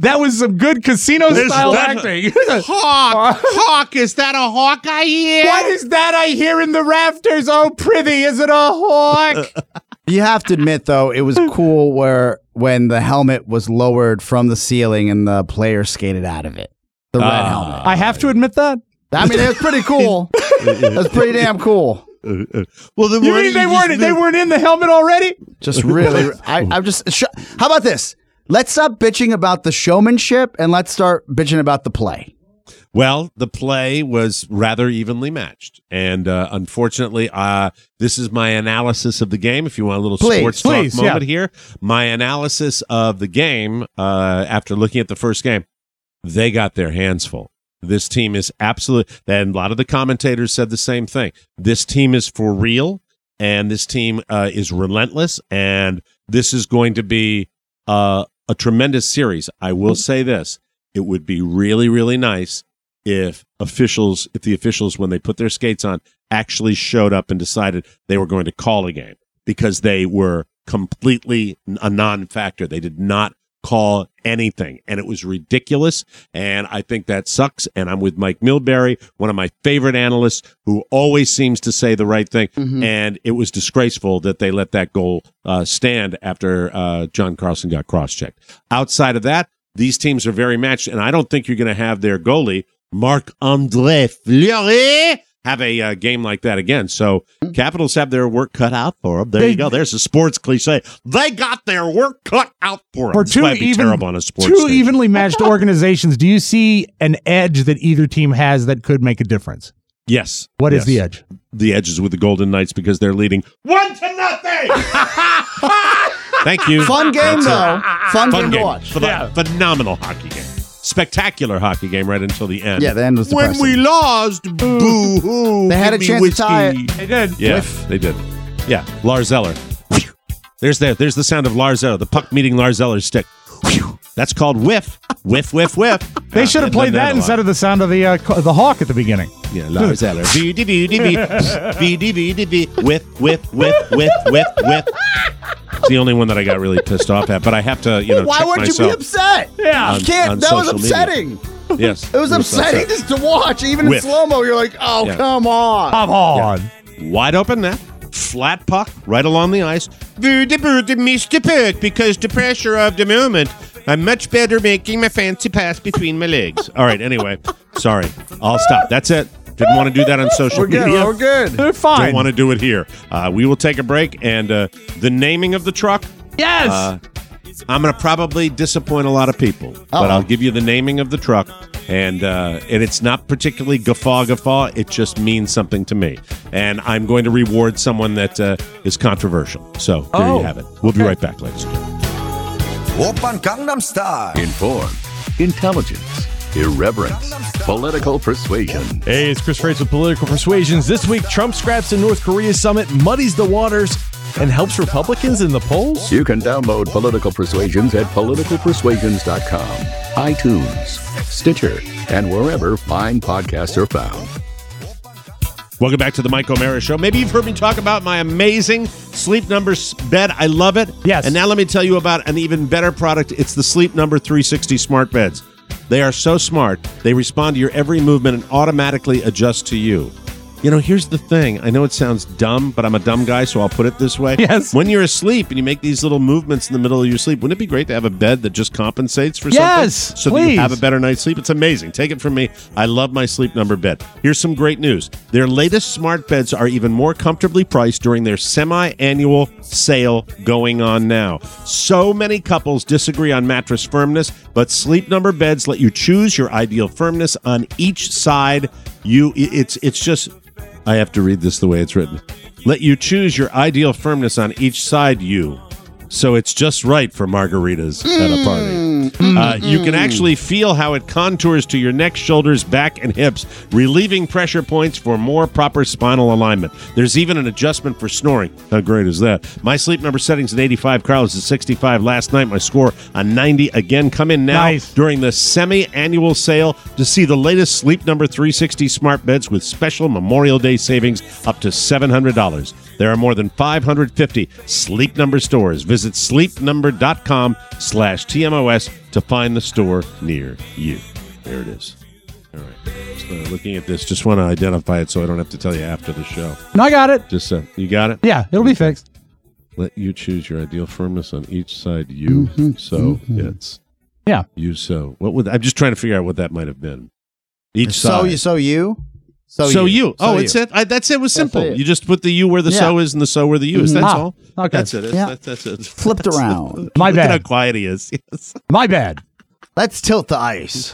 casino style acting. Hawk, is that a hawk I hear? What is that I hear in the rafters? Oh, prithee, is it a hawk? You have to admit, though, it was cool when the helmet was lowered from the ceiling and the player skated out of it. The red helmet. I have to admit that. I mean, it was pretty cool. It was pretty damn cool. Well, you mean they weren't in the helmet already? Just really, I'm just. How about this? Let's stop bitching about the showmanship and let's start bitching about the play. Well, the play was rather evenly matched, and unfortunately, this is my analysis of the game. If you want a little sports talk moment here, my analysis of the game after looking at the first game, they got their hands full. This team is absolute, and a lot of the commentators said the same thing. This team is for real, and this team is relentless, and this is going to be a tremendous series. I will say this. It would be really, really nice if the officials, when they put their skates on, actually showed up and decided they were going to call a game, because they were completely a non-factor. They did not call anything, and it was ridiculous, and I think that sucks. And I'm with Mike Milbury, one of my favorite analysts, who always seems to say the right thing. And it was disgraceful that they let that goal stand after John Carlson got cross-checked. Outside of that, these teams are very matched, and I don't think you're going to have their goalie, Marc-Andre Fleury, have a game like that again. So Capitals have their work cut out for them. There you go. There's a sports cliche. They got their work cut out for them. For two evenly matched organizations, do you see an edge that either team has that could make a difference? Yes. What is the edge? The edge is with the Golden Knights because they're leading 1-0. Thank you. Fun game, though. Fun game to watch. Phenomenal hockey game. spectacular hockey game right until the end. Yeah, the end was when depressing. we lost. Boo-hoo. They had a give me chance whiskey. to tie it. They did. Yeah, they did. Yeah, Lars Eller. There's the sound of Lars Eller, the puck meeting Lars Eller's stick. That's called whiff. Whiff, whiff, whiff. They should have played that instead of the sound of the hawk at the beginning. Yeah, Lars Eller. Whiff, whiff, whiff, whiff, whiff, whiff. It's the only one that I got really pissed off at, but I have to, Why check would you myself be upset? Yeah. You can't. That was social media. upsetting. Yes. It was upsetting just to watch. Even Whiff. in slow-mo, you're like, oh, Yeah. come on. Come on. Wide open net, flat puck, right along the ice. Mr. Puck, because the pressure of the moment, I'm much better making my fancy pass between my legs. All right, anyway, sorry. I'll stop. That's it. Didn't want to do that on social media. We're good. They're fine. Don't want to do it here. We will take a break, and the naming of the truck. Yes. I'm going to probably disappoint a lot of people, but I'll give you the naming of the truck, and it's not particularly guffaw. It just means something to me, and I'm going to reward someone that is controversial. So there you have it. We'll be right back, ladies and gentlemen. Oppan Gangnam Style. Informed, intelligence, irreverence, political persuasion. Hey, it's Chris Freites with Political Persuasions. This week, Trump scraps the North Korea summit, muddies the waters, and helps Republicans in the polls? You can download Political Persuasions at politicalpersuasions.com, iTunes, Stitcher, and wherever fine podcasts are found. Welcome back to the Mike O'Mara Show. Maybe you've heard me talk about my amazing Sleep Number bed. I love it. Yes. And now let me tell you about an even better product. It's the Sleep Number 360 smart beds. They are so smart. They respond to your every movement and automatically adjust to you. Here's the thing. I know it sounds dumb, but I'm a dumb guy, so I'll put it this way. Yes. When you're asleep and you make these little movements in the middle of your sleep, wouldn't it be great to have a bed that just compensates for Yes, something? So that please. you have a better night's sleep? It's amazing. Take it from me. I love my Sleep Number bed. Here's some great news. Their latest smart beds are even more comfortably priced during their semi-annual sale going on now. So many couples disagree on mattress firmness, but Sleep Number beds let you choose your ideal firmness on each side. It's just... I have to read this the way it's written. Let you choose your ideal firmness on each side so it's just right for margaritas at a party. You can actually feel how it contours to your neck, shoulders, back, and hips, relieving pressure points for more proper spinal alignment. There's even an adjustment for snoring. How great is that? My Sleep Number setting's at 85. Carl's at 65. Last night, my score a 90. Again, come in now during the semi-annual sale to see the latest Sleep Number 360 smart beds with special Memorial Day savings up to $700. There are more than 550 Sleep Number stores. Visit sleepnumber.com/TMOS to find the store near you. There it is. All right. Just, looking at this, just want to identify it so I don't have to tell you after the show. No, I got it. Just you got it? Yeah, it'll be fixed. Let you choose your ideal firmness on each side. It's you so. I'm just trying to figure out what that might have been. Each side. So you. It's it. That's it. It was simple. You just put the U where the so is and the so where the U is. That's all. Okay. That's it. That's it. Flipped around. My Look bad. at how quiet he is. Yes. My bad. Let's tilt the ice.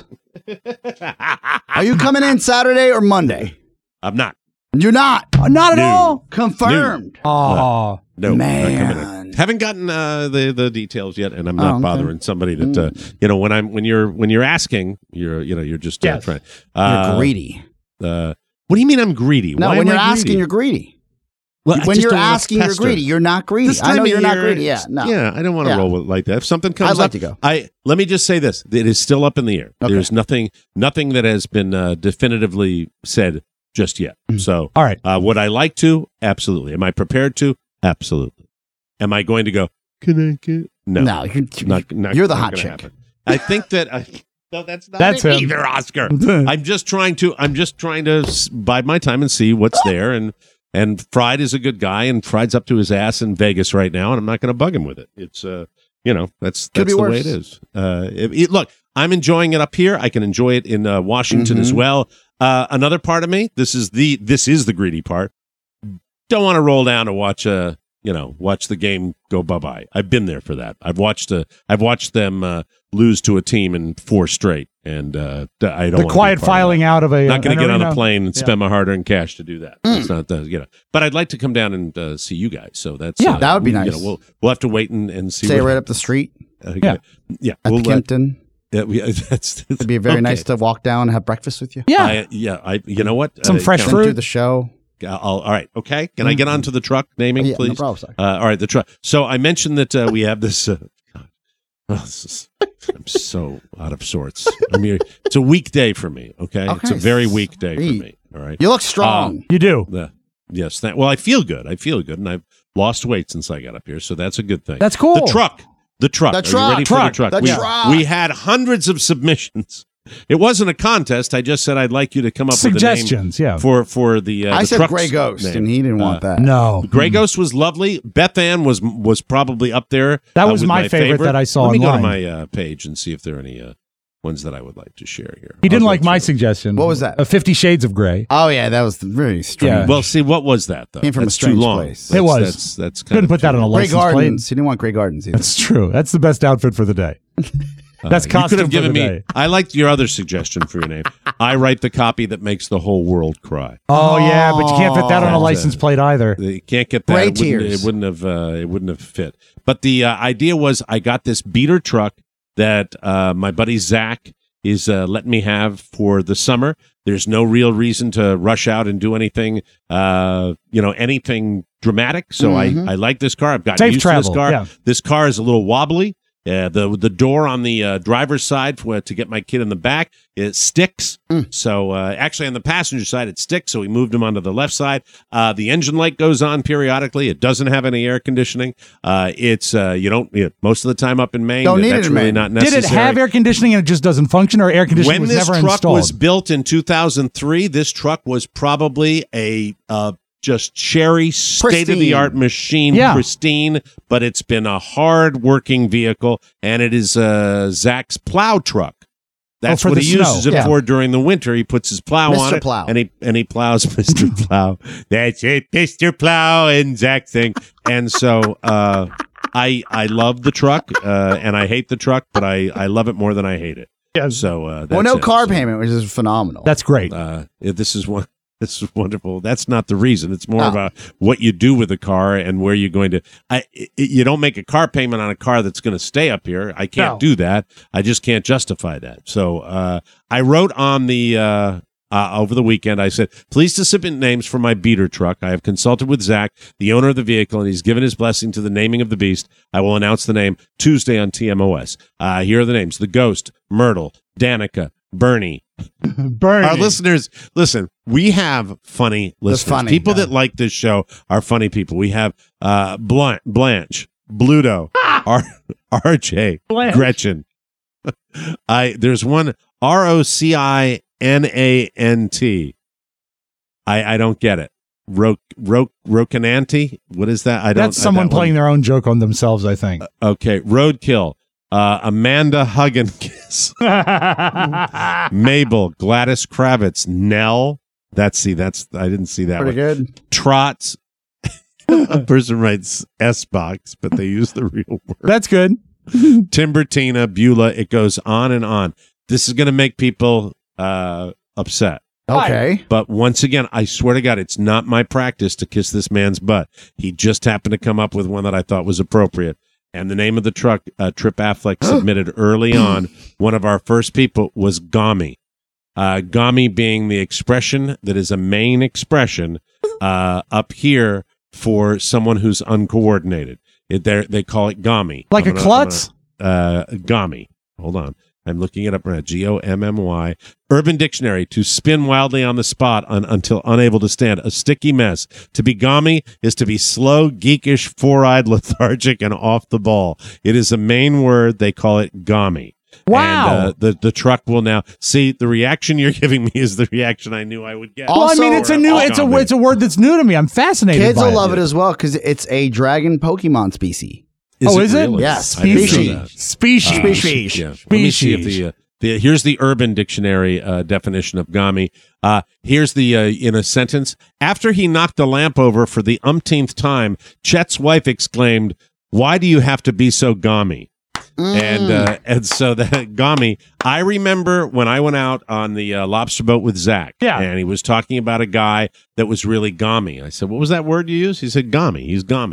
Are you coming in Saturday or Monday? I'm not. You're not. Not at all. Confirmed. Oh, no, man. not coming in. Haven't gotten the details yet, and I'm not bothering somebody that when you're asking, you're just trying. You're greedy. What do you mean I'm greedy? No, Why when am you're I asking, greedy? you're greedy. Well, when you're asking, you're greedy. You're not greedy. This I time know of you're not year, greedy. Yeah, no. Yeah, I don't want to roll with it like that. If something comes I'd like up, to go. Let me just say this: it is still up in the air. Okay. There's nothing that has been definitively said just yet. So, all right, would I like to? Absolutely. Am I prepared to? Absolutely. Am I going to go? Can I get? No, you're the hot chick. Happen. I think that. No, that's not That's it him. either, Oscar. I'm just trying to bide my time and see what's there. And Fried is a good guy, and Fried's up to his ass in Vegas right now, and I'm not going to bug him with it. It's that's the way it is. Look, I'm enjoying it up here. I can enjoy it in Washington as well. Another part of me, this is the greedy part. Don't want to roll down to watch the game go bye-bye. I've been there for that. I've watched them lose to a team in 4 straight, and I don't. The quiet filing out of a. Not going to get on a plane and Yeah. spend my hard-earned cash to do that. It's not But I'd like to come down and see you guys. So that's that would be nice. We'll have to wait and see. Stay right up the street. Yeah. At the Kimpton. It'd be very nice to walk down and have breakfast with you. Yeah. You know what? Some fresh fruit. Do the show. All right. Okay. Can I get on to the truck naming, please? No problem. Sorry. All right. The truck. So I mentioned that we have this. I'm so out of sorts. I mean, it's a weekday for me. Okay. It's a very weak day for me. All right. You look strong. You do. Yes. Well, I feel good. And I've lost weight since I got up here, so that's a good thing. That's cool. The truck. The Are you ready for the truck? We had hundreds of submissions. It wasn't a contest. I just said I'd like you to come up suggestions, with a name for the I said truck's Grey Ghost, name. and he didn't want that. No. Grey Ghost was lovely. Beth Ann was probably up there. That was with my favorite that I saw Let me online. go to my page and see if there are any ones that I would like to share here. He didn't like my suggestion. What was that? 50 Shades of Grey. Oh, yeah, that was really strange. Yeah. Well, see, what was that, though? Came from that's a strange too long. place. It was. That's kind couldn't of put that on a Grey license plate. Gardens. He didn't want Grey Gardens either. That's true. That's the best outfit for the day. That's you costume could have given for the me. day. I liked your other suggestion for your name. I write the copy that makes the whole world cry. Oh yeah, but you can't fit that on a license plate either. You can't get that. Gray It wouldn't have fit. But the idea was, I got this beater truck that my buddy Zach is letting me have for the summer. There's no real reason to rush out and do anything, anything dramatic. So I like this car. I've gotten Safe used travel, to this car. yeah. This car is a little wobbly. The door on the driver's side to get my kid in the back, it sticks. So actually on the passenger side it sticks. So we moved him onto the left side. The engine light goes on periodically. It doesn't have any air conditioning. It's most of the time up in Maine. Don't need that's it in really Maine. not necessary. Did it have air conditioning and it just doesn't function, or air conditioning When was this never truck installed? was built in 2003, this truck was probably a just cherry state-of-the-art machine, pristine, but it's been a hard-working vehicle, and it is Zach's plow truck. That's for what the he uses snow. it for during the winter. He puts his plow on Mr. it, Plow. and he plows Mr. Plow. That's it, Mr. Plow, and Zach thing. And so I love the truck, and I hate the truck, but I love it more than I hate it. Yeah. So Well, no car payment, which is phenomenal. That's great. This is wonderful. That's not the reason. It's more about what you do with the car and where you're going to. You don't make a car payment on a car that's going to stay up here. I can't do that. I just can't justify that. So I wrote on the over the weekend. I said, please to submit names for my beater truck. I have consulted with Zach, the owner of the vehicle, and he's given his blessing to the naming of the beast. I will announce the name Tuesday on TMOS. Here are the names: the Ghost, Myrtle, Danica, Bernie. Bernie. Our listeners, listen, we have funny listeners. People that like this show are funny people. We have Blanche, Bluto, RJ, Blanche. Gretchen. There's one Rocinant. I don't get it. Rocinante? What is that? That's someone playing their own joke on themselves, I think. Okay, Roadkill. Amanda Huggins, Mabel, Gladys Kravitz, Nell. I didn't see that. Pretty one. good. Trots. A person writes S-Box, but they use the real word. That's good. Timbertina, Beulah. It goes on and on. This is going to make people upset. Okay. But once again, I swear to God, it's not my practice to kiss this man's butt. He just happened to come up with one that I thought was appropriate. And the name of the truck, Trip Affleck submitted early on, one of our first people, was Gami. Gami being the expression that is a main expression up here for someone who's uncoordinated. They call it Gami. Like a klutz? Gami. Hold on. I'm looking it up right now. Gommy. Urban Dictionary, to spin wildly on the spot until unable to stand. A sticky mess. To be gommy is to be slow, geekish, four-eyed, lethargic, and off the ball. It is a main word. They call it gommy. Wow. And the truck will now see the reaction you're giving me is the reaction I knew I would get. Well, I mean, it's a word that's new to me. I'm fascinated. Kids by will love it as well because it's a dragon Pokemon species. Is it? Yes. Species. Species. Yeah. Let me see if here's the Urban Dictionary definition of gommy. Here's the in a sentence. After he knocked the lamp over for the umpteenth time, Chet's wife exclaimed, "Why do you have to be so gommy?" And so that gommy, I remember when I went out on the lobster boat with Zach, and he was talking about a guy that was really gommy. I said, "What was that word you used?" He said, "Gommy." He's gommy.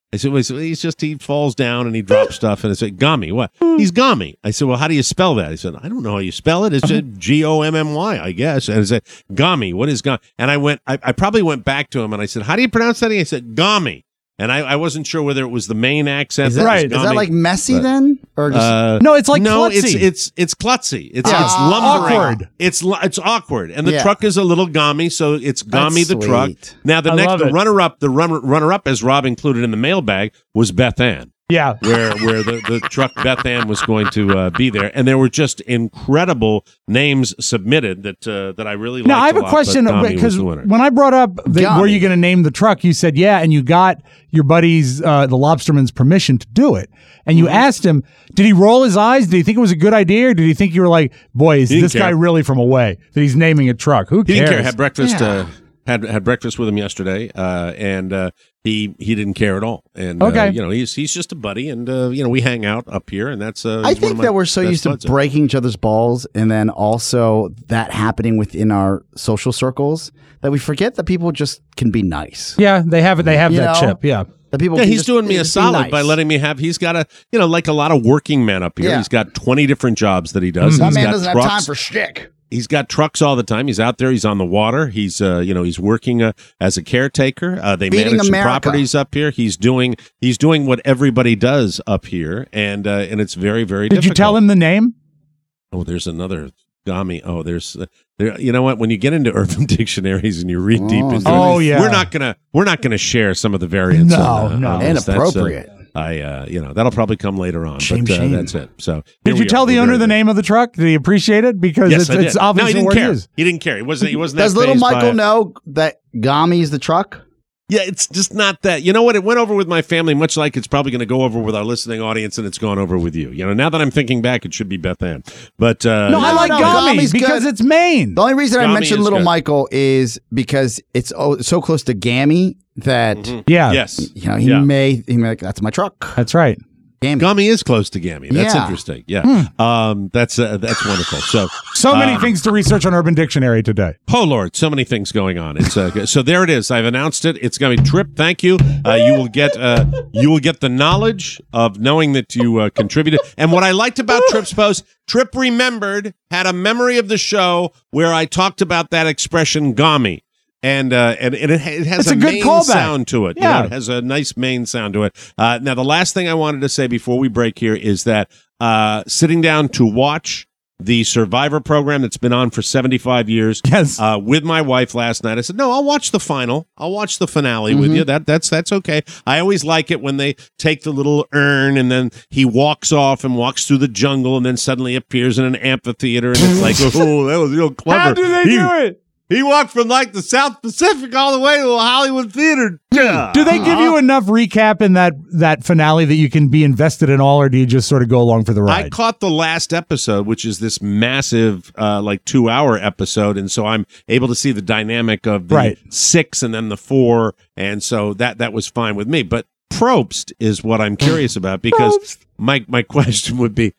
I said, well, he falls down and he drops stuff. And I said, Gommy, what? He's Gommy. I said, well, how do you spell that? He said, I don't know how you spell it. It's just Gommy, I guess. And I said, Gommy, what is Gommy? And I probably went back to him and I said, how do you pronounce that? And he said, Gommy. And I wasn't sure whether it was the main accent. Is that like messy then? Or just, no, it's like klutzy. It's klutzy. It's lumbering. Awkward. It's awkward. And the truck is a little Gommy, so it's Gommy the truck. Now the runner-up, as Rob included in the mailbag, was Beth Ann. Yeah, where the truck Beth Ann was going to be there, and there were just incredible names submitted that I really liked. Now I have a question because when I brought up were you going to name the truck, you said yeah, and you got your buddy's the Lobsterman's permission to do it, and you asked him, did he roll his eyes? Did he think it was a good idea, or did he think you were like, boy, is this guy really from away that he's naming a truck? Who cares? He didn't care. Had breakfast. Had breakfast with him yesterday, and he didn't care at all. And he's just a buddy, and we hang out up here, and that's. I think that we're so used to breaking each other's balls, and then also that happening within our social circles that we forget that people just can be nice. Yeah, they have that chip. Yeah. He's doing me a solid by letting me have. He's got like a lot of working men up here. Yeah. He's got 20 different jobs that he does. That man doesn't have time for shtick. He's got trucks all the time. He's out there. He's on the water. He's he's working as a caretaker. They manage some properties up here. He's doing what everybody does up here, and it's very, very difficult. Did you tell him the name? Oh, there's another Gommy. Oh, there's you know what? When you get into Urban Dictionaries and you read deep into it, we're not gonna share some of the variants. No, inappropriate. That'll probably come later on. Shame. That's it. So did you tell the owner the name of the truck? Did he appreciate it? Because it's obviously he didn't what care. it is. He didn't care. He wasn't. Does little Michael know that Gommy's the truck? Yeah, it's just not that. You know what? It went over with my family, much like it's probably going to go over with our listening audience, and it's gone over with you. Now that I'm thinking back, it should be Beth Ann. But I like Gommy's because it's Maine. The only reason I mentioned Little Michael is because it's so close to Gammy that he may like, that's my truck. That's right. Gommy is close to Gammy. That's interesting. Yeah. That's wonderful. So many things to research on Urban Dictionary today. Oh Lord, so many things going on. It's so there it is. I've announced it. It's going to be Trip. Thank you. You will get the knowledge of knowing that you contributed. And what I liked about Trip's post, Trip had a memory of the show where I talked about that expression Gommy. And it has a main sound to it. Yeah. It has a nice main sound to it. Now, the last thing I wanted to say before we break here is that sitting down to watch the Survivor program that's been on for 75 years with my wife last night, I said, no, I'll watch the final. I'll watch the finale with you. That's okay. I always like it when they take the little urn and then he walks off and walks through the jungle and then suddenly appears in an amphitheater and it's like, oh, that was real clever. How do they do it? He walked from like the South Pacific all the way to a Hollywood theater. Do they give you enough recap in that finale that you can be invested in all, or do you just sort of go along for the ride? I caught the last episode, which is this massive 2-hour episode, and so I'm able to see the dynamic of the 6 and then the 4, and so that was fine with me. But Probst is what I'm curious about, because my question would be,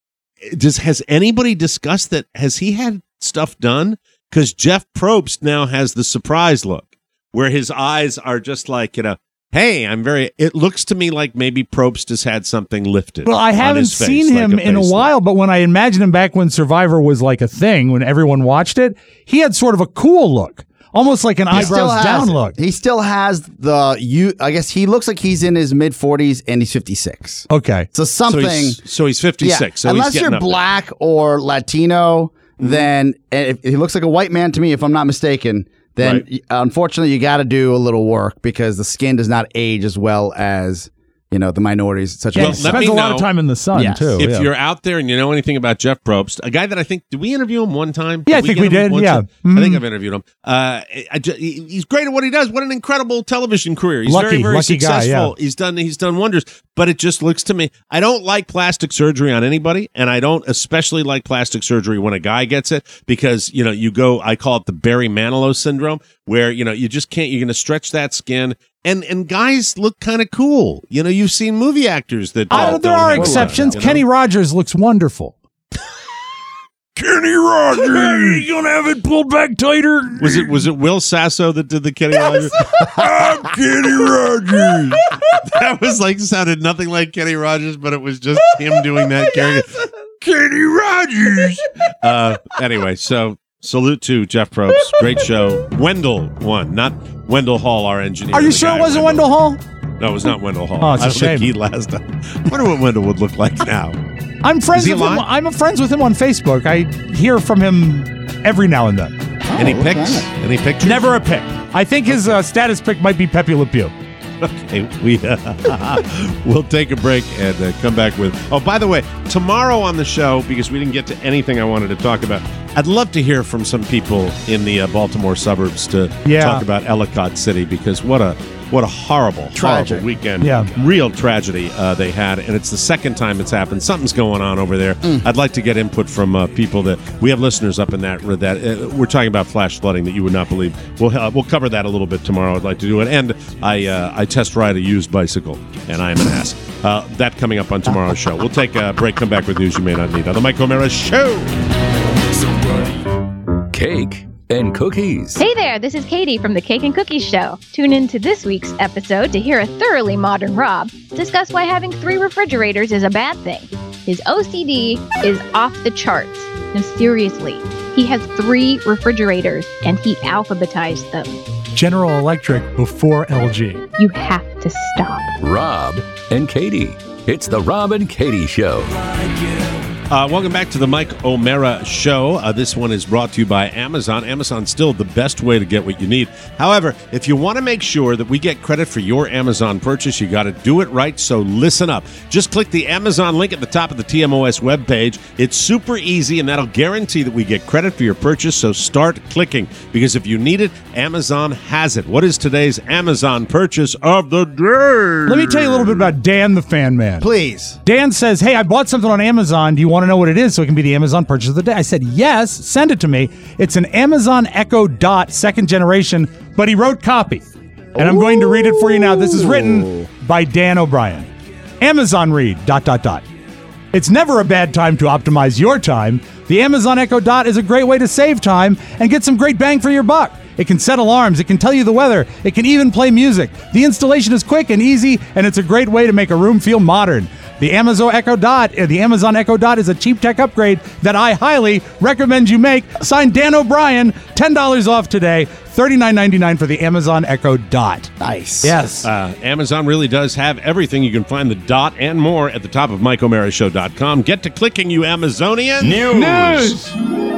has anybody discussed that? Has he had stuff done? Because Jeff Probst now has the surprise look where his eyes are just like, hey, it looks to me like maybe Probst has had something lifted. Well, I haven't seen him in a while, but when I imagine him back when Survivor was like a thing, when everyone watched it, he had sort of a cool look. Almost like an eyebrows down look. He still has I guess he looks like he's in his mid-40s and he's 56. Okay. So something. So he's 56. Yeah. So unless you're black or Latino, then if he looks like a white man to me, if I'm not mistaken, then unfortunately you got to do a little work because the skin does not age as well as the minorities. Such as spends a lot of time in the sun too. If you're out there and you know anything about Jeff Probst, a guy that I think, did we interview him one time? Yeah, I think we did. Yeah, I think I've interviewed him. He's great at what he does. What an incredible television career. He's very, very successful. Guy, He's done wonders. But it just looks to me, I don't like plastic surgery on anybody, and I don't especially like plastic surgery when a guy gets it, because I call it the Barry Manilow syndrome, where you just can't. You're going to stretch that skin. And guys look kind of cool. You've seen movie actors that there are exceptions. Kenny Rogers looks wonderful. Kenny Rogers. Are you gonna have it pulled back tighter? Was it Will Sasso that did the Kenny Rogers? I'm Kenny Rogers. That was like sounded nothing like Kenny Rogers, but it was just him doing that character. Kenny Rogers. Anyway, so salute to Jeff Probst. Great show. Wendell won, not Wendell Hall, our engineer. Are you sure it wasn't Wendell Hall? No, it was not Wendell Hall. Oh, it's a I don't shame. think he last time. I wonder what Wendell would look like now. I'm friends Is he with him. alive? I'm friends with him on Facebook. I hear from him every now and then. Any pics? Any pictures? Never a pic. I think his status pic might be Pepe Le Pew. Okay, we'll take a break and come back with... Oh, by the way, tomorrow on the show, because we didn't get to anything I wanted to talk about, I'd love to hear from some people in the Baltimore suburbs to talk about Ellicott City, because what a horrible weekend. Yeah. Real tragedy they had, and it's the second time it's happened. Something's going on over there. I'd like to get input from people that... We have listeners up in that we're talking about flash flooding that you would not believe. We'll cover that a little bit tomorrow. I'd like to do it. And I test ride a used bicycle, and I am an ass. That coming up on tomorrow's show. We'll take a break, come back with news you may not need on the Mike O'Meara Show. Cake and cookies. Hey there, this is Katie from the Cake and Cookies Show. Tune in to this week's episode to hear a thoroughly modern Rob discuss why having 3 refrigerators is a bad thing. His OCD is off the charts. No, seriously, he has 3 refrigerators and he alphabetized them. General Electric before LG. You have to stop. Rob and Katie. It's the Rob and Katie Show. Welcome back to the Mike O'Meara Show. This one is brought to you by Amazon. Amazon's still the best way to get what you need. However, if you want to make sure that we get credit for your Amazon purchase, you got to do it right, so listen up. Just click the Amazon link at the top of the TMOS webpage. It's super easy, and that'll guarantee that we get credit for your purchase, so start clicking, because if you need it, Amazon has it. What is today's Amazon purchase of the day? Let me tell you a little bit about Dan the Fan Man. Please. Dan says, hey, I bought something on Amazon. Do you want to know what it is so it can be the Amazon purchase of the day? I said, yes, send it to me. It's an Amazon Echo Dot 2nd generation, but he wrote copy. And I'm going to read it for you now. This is written by Dan O'Brien. Amazon read, ... It's never a bad time to optimize your time. The Amazon Echo Dot is a great way to save time and get some great bang for your buck. It can set alarms, it can tell you the weather, it can even play music. The installation is quick and easy, and it's a great way to make a room feel modern. The Amazon Echo Dot is a cheap tech upgrade that I highly recommend you make. Signed Dan O'Brien, $10 off today, $39.99 for the Amazon Echo Dot. Nice. Yes. Amazon really does have everything. You can find the Dot and more at the top of MikeO'MearaShow.com. Get to clicking, you Amazonians. News.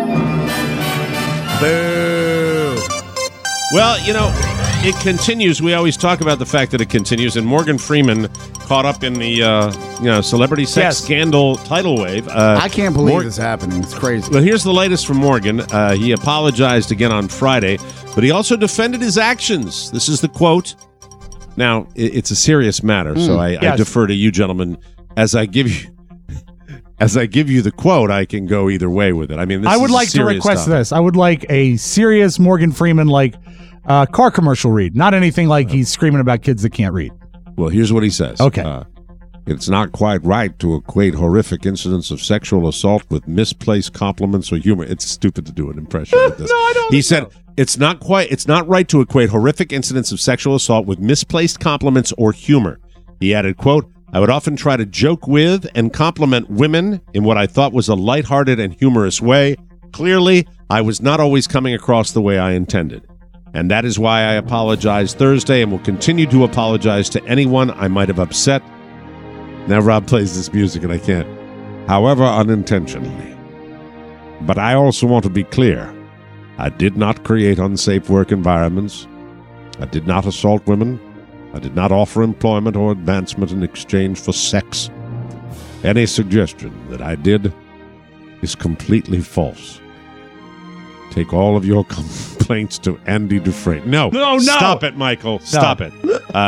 Boo. Well, it continues. We always talk about the fact that it continues, and Morgan Freeman caught up in the celebrity sex scandal tidal wave. I can't believe this is happening. It's crazy. Well, here's the latest from Morgan. He apologized again on Friday, but he also defended his actions. This is the quote. Now, it's a serious matter, so I defer to you, gentlemen. As I give you the quote, I can go either way with it. I mean, I would like to request this. I would like a serious Morgan Freeman car commercial read, not anything like he's screaming about kids that can't read. Well, here's what he says. Okay. It's not quite right to equate horrific incidents of sexual assault with misplaced compliments or humor. It's stupid to do an impression of this. No, I don't. He said it's not right to equate horrific incidents of sexual assault with misplaced compliments or humor. He added, quote, I would often try to joke with and compliment women in what I thought was a lighthearted and humorous way. Clearly, I was not always coming across the way I intended. And that is why I apologized Thursday and will continue to apologize to anyone I might have upset. Now Rob plays this music and I can't. However, unintentionally. But I also want to be clear. I did not create unsafe work environments. I did not assault women. I did not offer employment or advancement in exchange for sex. Any suggestion that I did is completely false. Take all of your complaints to Andy Dufresne. No. No. Stop it, Michael. Stop it.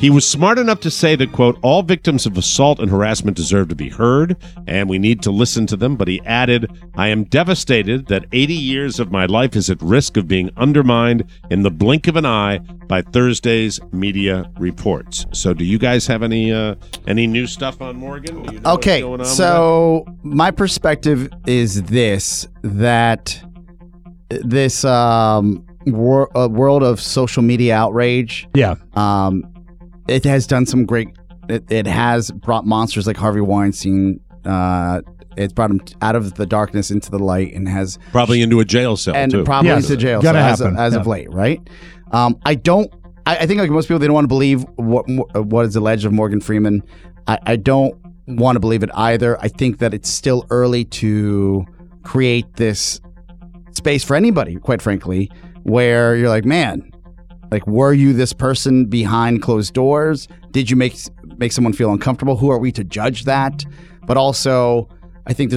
He was smart enough to say that, quote, all victims of assault and harassment deserve to be heard, and we need to listen to them. But he added, I am devastated that 80 years of my life is at risk of being undermined in the blink of an eye by Thursday's media reports. So do you guys have any new stuff on Morgan? Do you know what's going on so my perspective is that this world of social media outrage, it has done some great. It has brought monsters like Harvey Weinstein. It's brought him out of the darkness into the light, and has probably into a jail cell too. Probably into jail cell as of late, right? I think like most people, they don't want to believe what is alleged of Morgan Freeman. I don't want to believe it either. I think that it's still early to create this space for anybody, quite frankly, where you're like, man, like, were you this person behind closed doors? Did you make someone feel uncomfortable? Who are we to judge that? But also, I think there's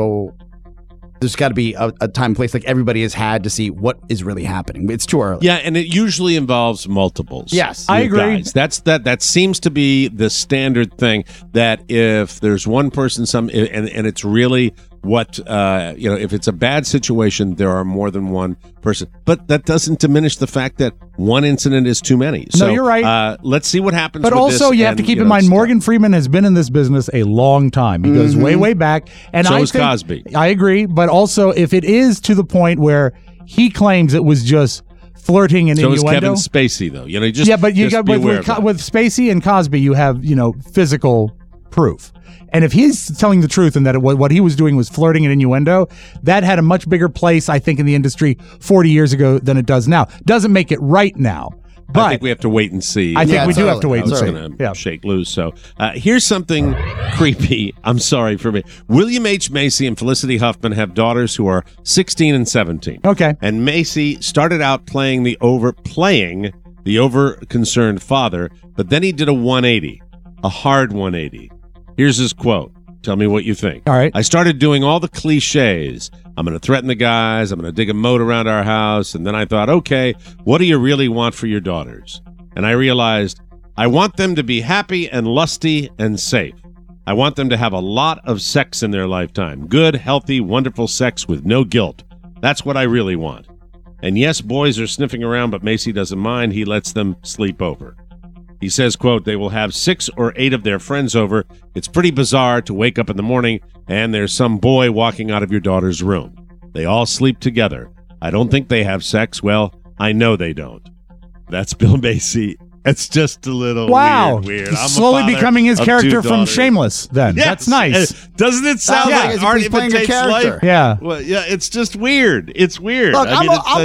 got to be a time and place, like everybody has had, to see what is really happening. It's too early. Yeah, and it usually involves multiples. Yes, I agree. Guys. That seems to be the standard thing, that if there's one person, and it's really what, if it's a bad situation, there are more than one person. But that doesn't diminish the fact that one incident is too many. No, you're right. Let's see what happens but with also, this. you have to keep in mind, Morgan Freeman has been in this business a long time. He goes way, way back. And so I is think, Cosby. I agree. But also, if it is to the point where he claims it was just flirting and innuendo. So is Kevin Spacey, though. But you got with Spacey and Cosby, you have physical proof. And if he's telling the truth and that what he was doing was flirting and innuendo, that had a much bigger place, I think, in the industry 40 years ago than it does now. Doesn't make it right now. But I think we have to wait and see. I think we do have to wait and see. It's going to shake loose. So here's something creepy. I'm sorry for me. William H. Macy and Felicity Huffman have daughters who are 16 and 17. Okay. And Macy started out playing the over-concerned father, but then he did a 180, a hard 180. Here's his quote. Tell me what you think. All right. I started doing all the cliches. I'm going to threaten the guys. I'm going to dig a moat around our house. And then I thought, okay, what do you really want for your daughters? And I realized I want them to be happy and lusty and safe. I want them to have a lot of sex in their lifetime. Good, healthy, wonderful sex with no guilt. That's what I really want. And yes, boys are sniffing around, but Macy doesn't mind. He lets them sleep over. He says, quote, they will have 6 or 8 of their friends over. It's pretty bizarre to wake up in the morning and there's some boy walking out of your daughter's room. They all sleep together. I don't think they have sex. Well, I know they don't. That's Bill Macy. It's just a little weird. I'm slowly becoming his character from Shameless, then. Yes. That's nice. Doesn't it sound like art imitates life? Yeah. Well, yeah, it's just weird. It's weird. Look,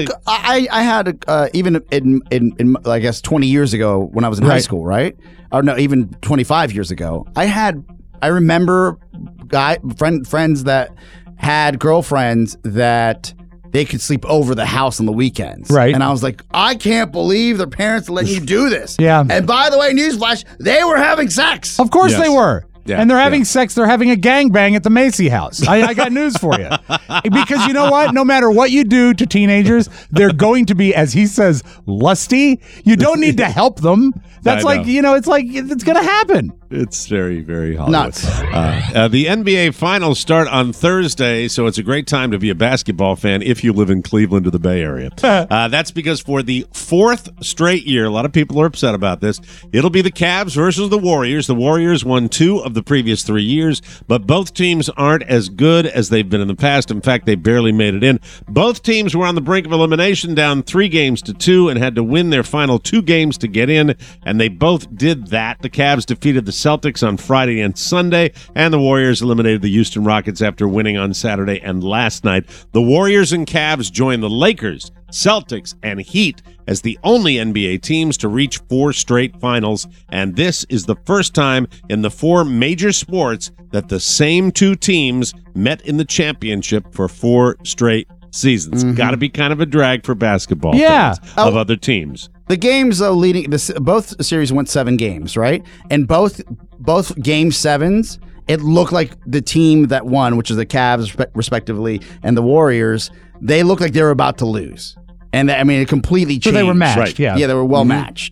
I had even in I guess 20 years ago when I was in high school, right? Or no, even 25 years ago. I remember friends that had girlfriends that they could sleep over the house on the weekends. Right. And I was like, I can't believe their parents let you do this. Yeah. And by the way, newsflash, they were having sex. Of course they were. Yeah, and they're having sex. They're having a gangbang at the Macy house. I got news for you. Because you know what? No matter what you do to teenagers, they're going to be, as he says, lusty. You don't need to help them. That's it's going to happen. It's very, very Hollywood. Nuts. The NBA Finals start on Thursday, so it's a great time to be a basketball fan if you live in Cleveland or the Bay Area. That's because for the 4th straight year, a lot of people are upset about this, it'll be the Cavs versus the Warriors. The Warriors won 2 of the previous 3 years, but both teams aren't as good as they've been in the past. In fact, they barely made it in. Both teams were on the brink of elimination, down 3-2, and had to win their final 2 games to get in, and they both did that. The Cavs defeated the Celtics on Friday and Sunday, and the Warriors eliminated the Houston Rockets after winning on Saturday and last night. The Warriors and Cavs joined the Lakers, Celtics, and Heat as the only NBA teams to reach 4 straight finals, and this is the first time in the 4 major sports that the same 2 teams met in the championship for 4 straight seasons. Got to be kind of a drag for basketball fans of other teams. The games leading both series went 7 games, right? And both game 7s, it looked like the team that won, which is the Cavs respectively, and the Warriors, they looked like they were about to lose. And it completely changed. So they were matched, right. yeah. Yeah, they were well matched.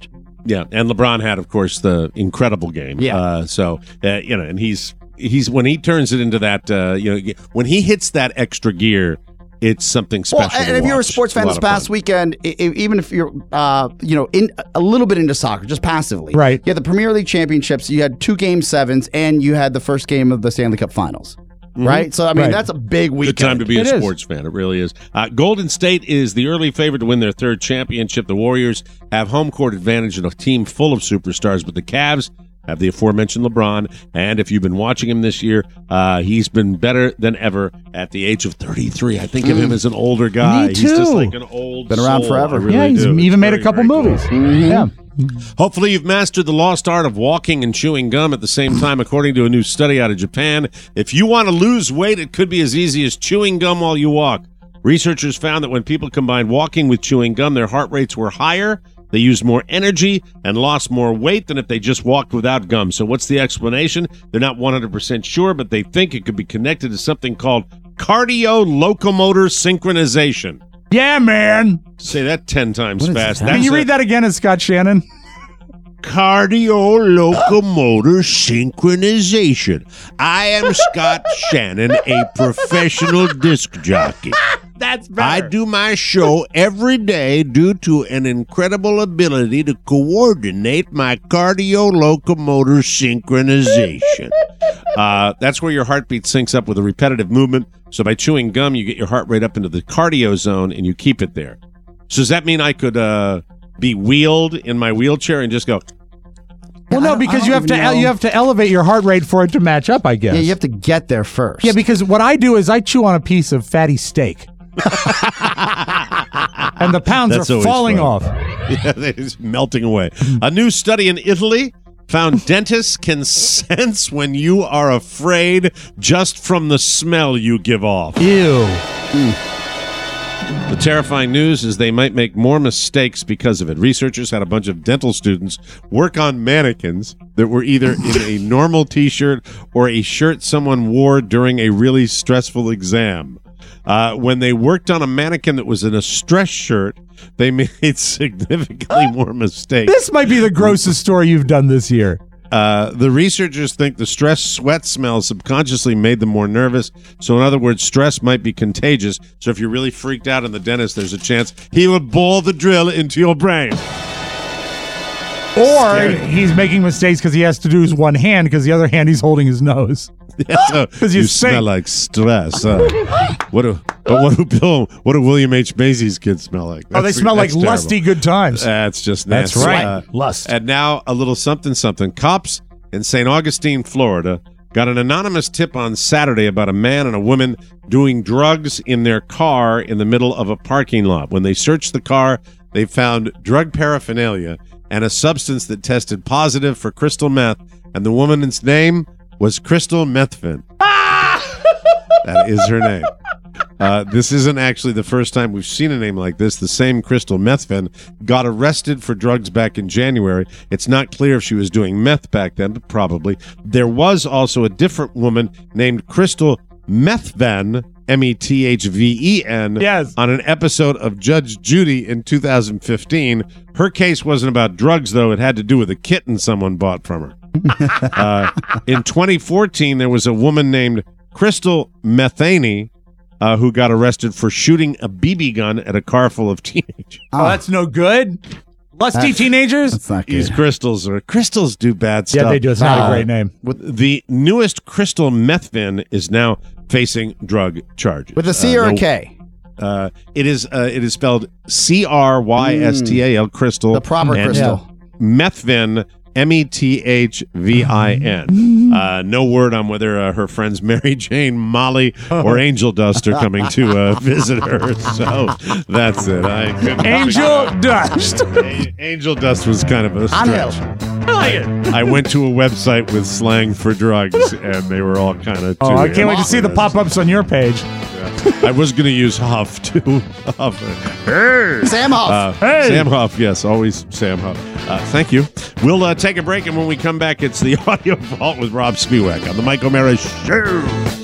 Yeah, and LeBron had, of course, the incredible game. Yeah. And he's when he turns it into that, when he hits that extra gear, it's something special. Well, and if you're a sports fan this past weekend, even if you're, in a little bit into soccer, just passively, right? You had the Premier League championships, you had 2 Game 7s, and you had the first game of the Stanley Cup Finals. Right? So, I mean, that's a big weekend. Good time to be a sports fan. It really is. Golden State is the early favorite to win their 3rd championship. The Warriors have home court advantage in a team full of superstars, but the Cavs have the aforementioned LeBron, and if you've been watching him this year, he's been better than ever at the age of 33. I think of him as an older guy. Me too. He's just like an old Been around soul. forever. Really He's even made a couple movies. Yeah. Hopefully you've mastered the lost art of walking and chewing gum at the same time, according to a new study out of Japan. If you want to lose weight, it could be as easy as chewing gum while you walk. Researchers found that when people combined walking with chewing gum, their heart rates were higher, they used more energy, and lost more weight than if they just walked without gum. So what's the explanation? They're not 100% sure, but they think it could be connected to something called cardio-locomotor synchronization. Yeah, man. Say that 10 times fast. Can you read that again as Scott Shannon? Cardio-locomotor synchronization. I am Scott Shannon, a professional disc jockey. That's better. I do my show every day due to an incredible ability to coordinate my cardio-locomotor synchronization. That's where your heartbeat syncs up with a repetitive movement. So by chewing gum, you get your heart rate up into the cardio zone, and you keep it there. So does that mean I could be wheeled in my wheelchair and just go? Well, no, because you have to elevate your heart rate for it to match up, I guess. Yeah, you have to get there first. Yeah, because what I do is I chew on a piece of fatty steak. And the pounds That's are falling fun. off. Yeah, they're just melting away. A new study in Italy found dentists can sense when you are afraid just from the smell you give off. Ew. The terrifying news is they might make more mistakes because of it. Researchers had a bunch of dental students work on mannequins that were either in a normal T-shirt or a shirt someone wore during a really stressful exam. When they worked on a mannequin that was in a stress shirt, they made significantly more mistakes. This might be the grossest story you've done this year. The researchers think the stress sweat smell subconsciously made them more nervous. So in other words, stress might be contagious. So if you're really freaked out in the dentist, there's a chance he will bore the drill into your brain. Or he's making mistakes because he has to do his one hand because the other hand he's holding his nose. Because you smell like stress. What do William H. Macy's kids smell like? They smell like terrible. lusty good times. That's just nasty. That's right. Lust. And now a little something. Cops in St. Augustine, Florida, got an anonymous tip on Saturday about a man and a woman doing drugs in their car in the middle of a parking lot. When they searched the car, they found drug paraphernalia and a substance that tested positive for crystal meth, and the woman's name was Crystal Methvin. That is her name. This isn't actually the first time we've seen a name like this. The same Crystal Methvin got arrested for drugs back in January. It's not clear if she was doing meth back then, but probably. There was also a different woman named Crystal Methven, Methven, yes, on an episode of Judge Judy in 2015. Her case wasn't about drugs, though. It had to do with a kitten someone bought from her. In 2014, there was a woman named Crystal Metheny who got arrested for shooting a BB gun at a car full of teenagers. Oh, that's no good. Lusty teenagers? That's not good. These crystals do bad stuff. Yeah, they do. It's not a great name. The newest Crystal Methvin is now facing drug charges. With a C or a K? It is spelled Crystal. Crystal. The proper crystal. Methvin, Methvin. No word on whether her friends Mary Jane, Molly, or Angel Dust are coming to visit her. So that's it. Angel Dust. Angel Dust was kind of a stretch. I like it. I went to a website with slang for drugs, and they were all kind of. Oh, I can't wait to see the pop-ups on your page. I was going to use Huff, too. Huff. Hey. Sam Huff. Hey. Sam Huff, yes, always Sam Huff. Thank you. We'll take a break, and when we come back, it's the Audio Vault with Rob Spiewak on the Mike O'Mara Show.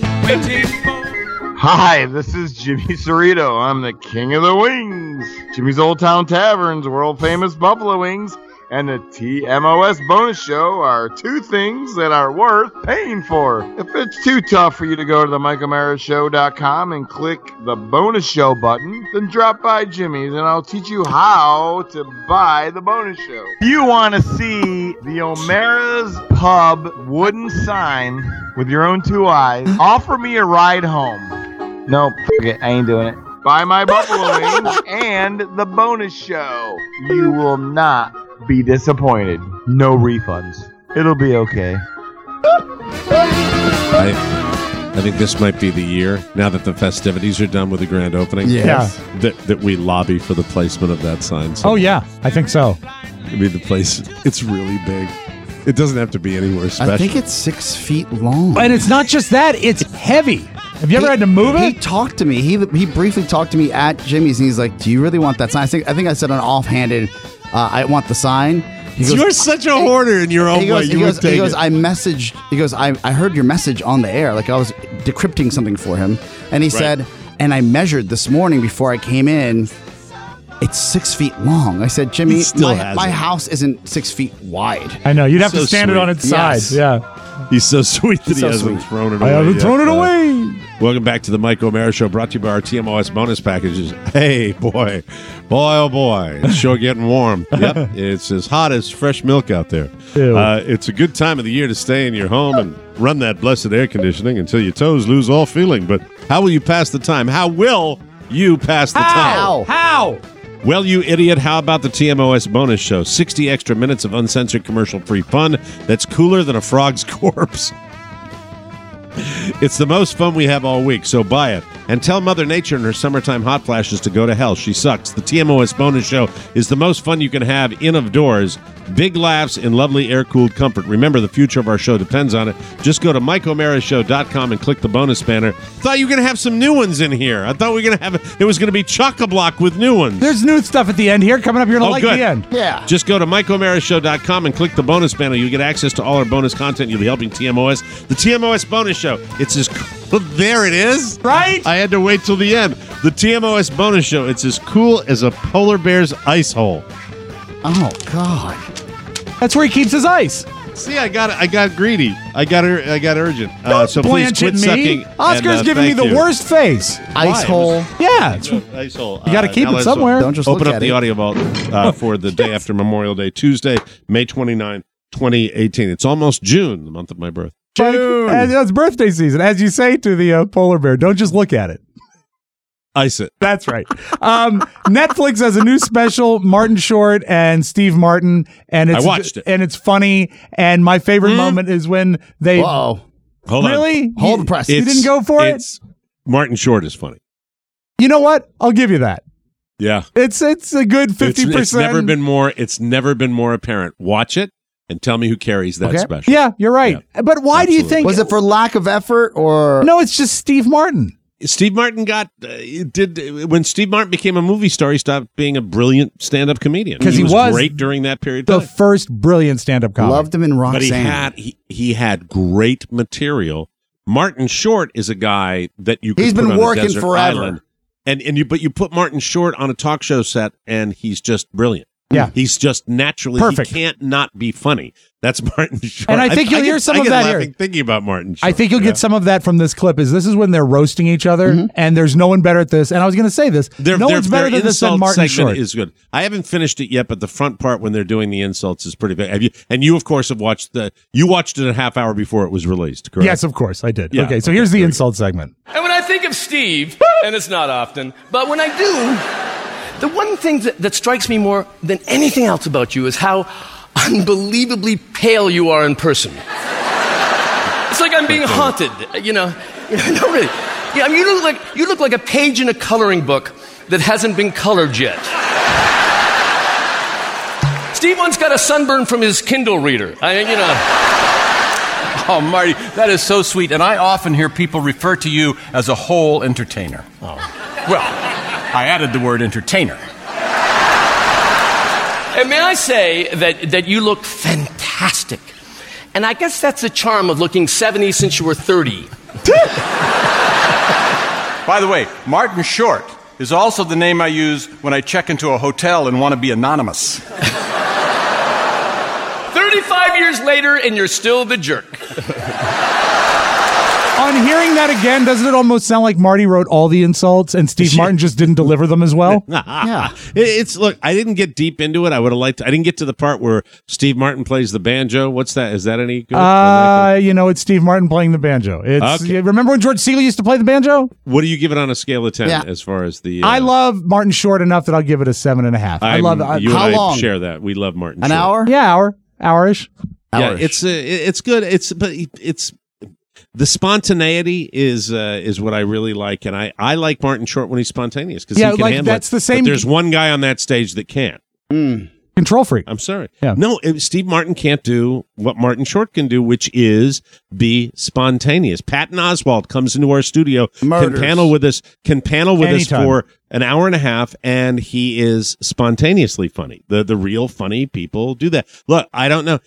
Hi, this is Jimmy Cerrito. I'm the king of the wings. Jimmy's Old Town Tavern's world-famous buffalo wings and the TMOS bonus show are two things that are worth paying for. If it's too tough for you to go to the MichaelMarashow.com and click the bonus show button, then drop by Jimmy's and I'll teach you how to buy the bonus show. If you want to see the O'Mara's Pub wooden sign with your own two eyes, offer me a ride home. Nope, forget, I ain't doing it. Buy my buffalo wings and the bonus show. You will not be disappointed. No refunds. It'll be okay. I think this might be the year, now that the festivities are done with the grand opening, that we lobby for the placement of that sign. Oh, yeah. I think so. I mean, the place, it's really big. It doesn't have to be anywhere special. I think it's 6 feet long. And it's not just that, it's heavy. Have you ever had to move it? He talked to me. He briefly talked to me at Jimmy's, and he's like, "Do you really want that sign?" I think I said an offhanded, "I want the sign." He goes, "You're such a hoarder in your own way." He goes, "I messaged." He goes, "I heard your message on the air, like I was decrypting something for him." And he said, "And I measured this morning before I came in. It's 6 feet long." I said, "Jimmy, my house isn't 6 feet wide." I know. You'd have to stand it on its side. Yeah. He's so sweet that he hasn't thrown it away. I haven't thrown it away. Welcome back to the Mike O'Mara Show, brought to you by our TMOS bonus packages. Hey, boy, oh boy, it's sure getting warm. Yep, it's as hot as fresh milk out there. It's a good time of the year to stay in your home and run that blessed air conditioning until your toes lose all feeling. But how will you pass the time? How will you pass the time? How? Well, you idiot, how about the TMOS bonus show? 60 extra minutes of uncensored commercial-free fun that's cooler than a frog's corpse. It's the most fun we have all week, so buy it. And tell Mother Nature and her summertime hot flashes to go to hell. She sucks. The TMOS bonus show is the most fun you can have in of doors. Big laughs in lovely air-cooled comfort. Remember, the future of our show depends on it. Just go to MikeO'MaraShow.com and click the bonus banner. Thought you were going to have some new ones in here. I thought we were going to have it was going to be chock-a-block with new ones. There's new stuff at the end here coming up. You're going to like the end. Yeah. Just go to MikeO'MaraShow.com and click the bonus banner. You'll get access to all our bonus content. You'll be helping TMOS. The TMOS bonus show. It's as cool. There it is. Right? I had to wait till the end. The TMOS bonus show. It's as cool as a polar bear's ice hole. Oh, God. That's where he keeps his ice. See, I got greedy. I got urgent. Don't so please quit sucking. Oscar's giving me the worst face. Ice hole. Yeah. Ice hole. You got to keep it somewhere. Don't just open look up at the it. audio vault for the day after Memorial Day, Tuesday, May 29, 2018. It's almost June, the month of my birth. June. It's birthday season. As you say to the polar bear, don't just look at it. Ice it. That's right. Netflix has a new special, Martin Short and Steve Martin, and I watched it, and it's funny. And my favorite moment is when they. Whoa! Hold on. Really? Hold the press. You didn't go for it? Martin Short is funny. You know what? I'll give you that. Yeah. It's a good 50%. It's never been more apparent. Watch it and tell me who carries that special. Yeah, you're right. Yeah. But why do you think? Was it for lack of effort or? No, it's just Steve Martin. Steve Martin when Steve Martin became a movie star, he stopped being a brilliant stand-up comedian. Because he was great during that period. The first brilliant stand-up comic. Loved him in Roxanne. But he had great material. Martin Short is a guy that you could He's put been on working a desert forever. island, but you put Martin Short on a talk show set and he's just brilliant. Yeah. He's just naturally perfect. He can't not be funny. That's Martin Short. And I think you'll hear some of that here. Thinking about Martin Short. I think you'll get some of that from this clip. This is when they're roasting each other, and there's no one better at this. And I was going to say this. No one's better than this than Martin Short. Is good. I haven't finished it yet, but the front part when they're doing the insults is pretty big. You of course have watched you watched it a half hour before it was released, correct? Yes, of course I did. Yeah, okay, so here's the insult segment. And when I think of Steve, and it's not often, but when I do, the one thing that strikes me more than anything else about you is how unbelievably pale you are in person. It's like I'm being haunted, no, really. Yeah, I mean, you look like a page in a coloring book that hasn't been colored yet. Steve once got a sunburn from his Kindle reader. Oh, Marty, that is so sweet, and I often hear people refer to you as a whole entertainer. Oh. Well, I added the word entertainer. And may I say that you look fantastic. And I guess that's the charm of looking 70 since you were 30. By the way, Martin Short is also the name I use when I check into a hotel and want to be anonymous. 5 years later, and you're still the jerk. On hearing that again, doesn't it almost sound like Marty wrote all the insults and Steve Martin just didn't deliver them as well? Yeah. Look, I didn't get deep into it. I would have liked to. I didn't get to the part where Steve Martin plays the banjo. What's that? Is that any good? It's Steve Martin playing the banjo. Remember when George Seeley used to play the banjo? What do you give it on a scale of 10 as far as the... I love Martin Short enough that I'll give it a 7.5. I love it. How long? Share that. We love Martin Short. An hour? Yeah, hour-ish. Yeah, it's good. It's the spontaneity is what I really like, and I like Martin Short when he's spontaneous because he can handle that's it. The same. But there's one guy on that stage that can't. Control freak. I'm sorry. Yeah. No, Steve Martin can't do what Martin Short can do, which is be spontaneous. Patton Oswalt comes into our studio, can panel with us for an hour and a half, and he is spontaneously funny. The real funny people do that. Look, I don't know.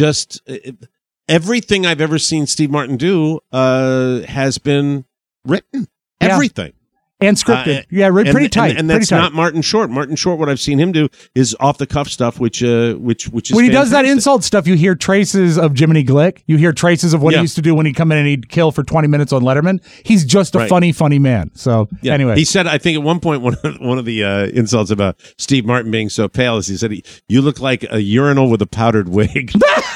Everything I've ever seen Steve Martin do has been written. Yeah. Everything. And scripted. Pretty tight. And that's not Martin Short. Martin Short, what I've seen him do is off-the-cuff stuff, which is when he fantastic. does that insult stuff, you hear traces of Jiminy Glick. You hear traces of what he used to do when he'd come in and he'd kill for 20 minutes on Letterman. He's just a funny man. So, anyway. He said, I think at one point, one of the insults about Steve Martin being so pale is he said, you look like a urinal with a powdered wig.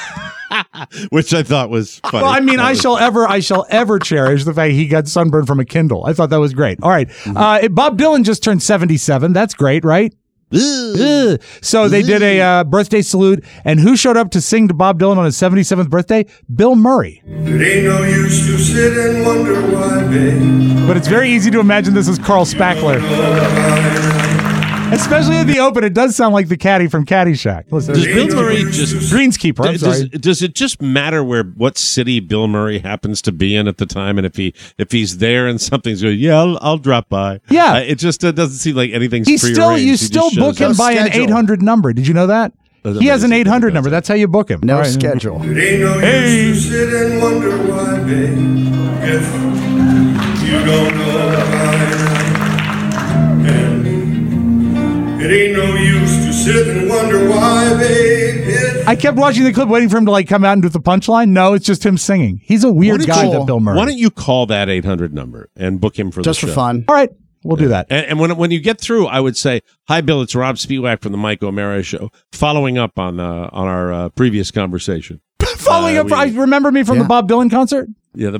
Which I thought was funny. Well, I mean, I shall ever cherish the fact he got sunburned from a Kindle. I thought that was great. All right. Bob Dylan just turned 77. That's great, right? So they did a birthday salute, and who showed up to sing to Bob Dylan on his 77th birthday? Bill Murray. It ain't no use to sit and wonder why, babe. But it's very easy to imagine this is Carl Spackler. Especially at the open, it does sound like the caddy from Caddyshack. Listen, does Bill Murray just greenskeeper? I'm sorry. Does it just matter what city Bill Murray happens to be in at the time, and if he's there and something's going, I'll drop by. Yeah, it just doesn't seem like anything's you prearranged. still book him by an 800 number. Did you know that? He has an 800 number. That's how you book him. No schedule. It ain't no use to sit and wonder why, babe. If you don't know why. It ain't no use to sit and wonder why, babe. I kept watching the clip waiting for him to come out and do the punchline. No, it's just him singing. He's a weird guy, that Bill Murray. Why don't you call that 800 number and book him for just the show? for fun? All right, we'll do that. And when you get through, I would say, "Hi, Bill. It's Rob Spiewak from the Mike O'Mara Show." Following up on our previous conversation. Following up, remember me from the Bob Dylan concert? Yeah,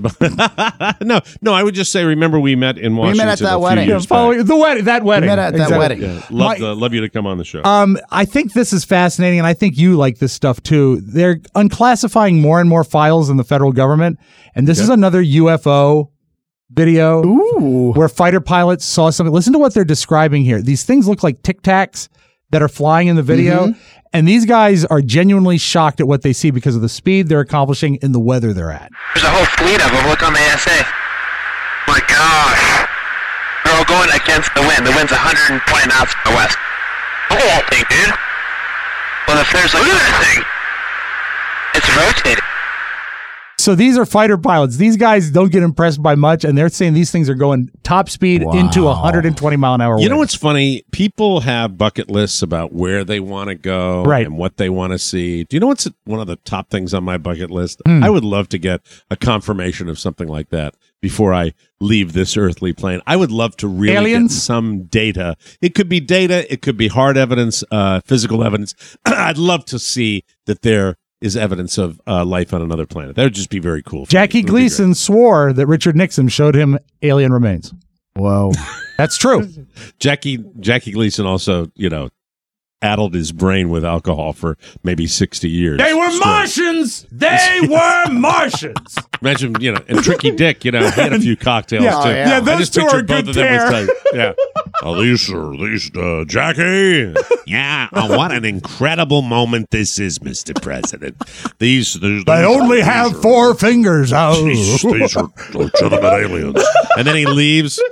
no. I would just say, remember we met in Washington. We met at that wedding. That wedding. We met at that wedding. Yeah, love you to come on the show. I think this is fascinating, and I think you like this stuff too. They're unclassifying more and more files in the federal government, and this is another UFO video where fighter pilots saw something. Listen to what they're describing here. These things look like Tic Tacs that are flying in the video. And these guys are genuinely shocked at what they see because of the speed they're accomplishing in the weather they're at. There's a whole fleet of them. Look on the ASA. My gosh. They're all going against the wind. The wind's 120 knots from the west. Look at that thing, dude. Well, if there's look at that thing. It's rotating. So these are fighter pilots. These guys don't get impressed by much, and they're saying these things are going top speed into 120 mile an hour wind. You know what's funny? People have bucket lists about where they want to go and what they want to see. Do you know what's one of the top things on my bucket list? I would love to get a confirmation of something like that before I leave this earthly plane. I would love to really get some data. It could be data. It could be hard evidence, physical evidence. I'd love to see that there is evidence of life on another planet. That would just be very cool. Jackie Gleason swore that Richard Nixon showed him alien remains. Whoa. That's true. Jackie Gleason also, addled his brain with alcohol for maybe 60 years. They were Martians! They were Martians! Imagine, and Tricky Dick, he had a few cocktails too. Yeah, those two are a good pair. Yeah. These Jackie. Yeah, what an incredible moment this is, Mr. President. These they only have 4 fingers. These are legitimate aliens. And then he leaves,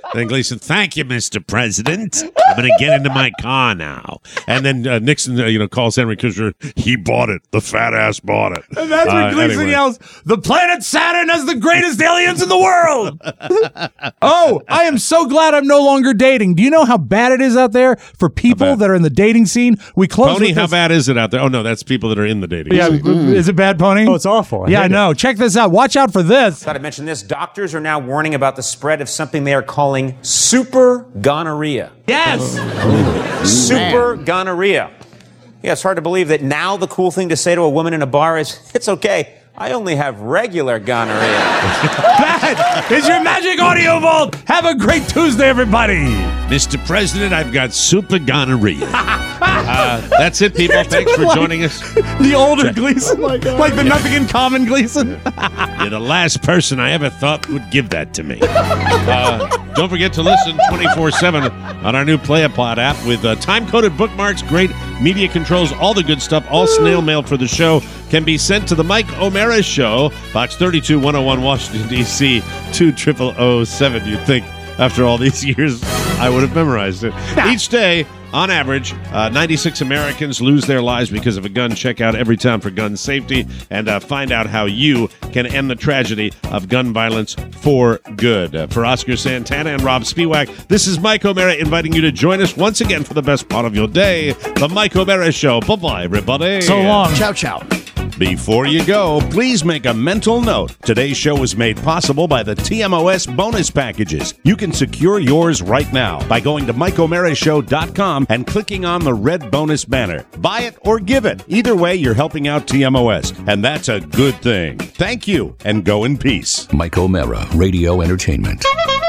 Then Gleason, thank you, Mr. President. I'm going to get into my car now. And then Nixon, calls Henry Kissinger. He bought it. The fat ass bought it. And that's when Gleason yells, "The planet Saturn has the greatest aliens in the world." Oh, I am so glad I'm no longer dating. Do you know how bad it is out there for people that are in the dating scene? We close. Pony, how bad is it out there? Oh no, that's people that are in the dating scene. Is it bad, Pony? Oh, it's awful. I know. Check this out. Watch out for this. Thought I'd mention this. Doctors are now warning about the spread of something they are calling super gonorrhea. Yes. Super gonorrhea. Yeah, it's hard to believe that now the cool thing to say to a woman in a bar is, "It's okay, I only have regular gonorrhea." That is your magic audio vault. Have a great Tuesday, everybody. Mr. President, I've got super gonorrhea. That's it, people. Thanks for joining us. The older Gleason. Oh my God. Like the nothing in common Gleason. You're the last person I ever thought would give that to me. Don't forget to listen 24/7 on our new PlayAPod app with time-coded bookmarks, great media controls, all the good stuff, all snail mail for the show can be sent to the Mike O'Meara Show, Box 32-101, Washington, D.C., 20007. You'd think after all these years I would have memorized it. Each day, on average, 96 Americans lose their lives because of a gun. Check out Every Time for Gun Safety and find out how you can end the tragedy of gun violence for good. For Oscar Santana and Rob Spiewak, this is Mike O'Meara inviting you to join us once again for the best part of your day, The Mike O'Meara Show. Bye-bye, everybody. So long. Ciao, ciao. Before you go, please make a mental note. Today's show was made possible by the TMOS bonus packages. You can secure yours right now by going to MikeO'MearaShow.com and clicking on the red bonus banner. Buy it or give it. Either way, you're helping out TMOS, and that's a good thing. Thank you, and go in peace. Mike O'Meara, Radio Entertainment.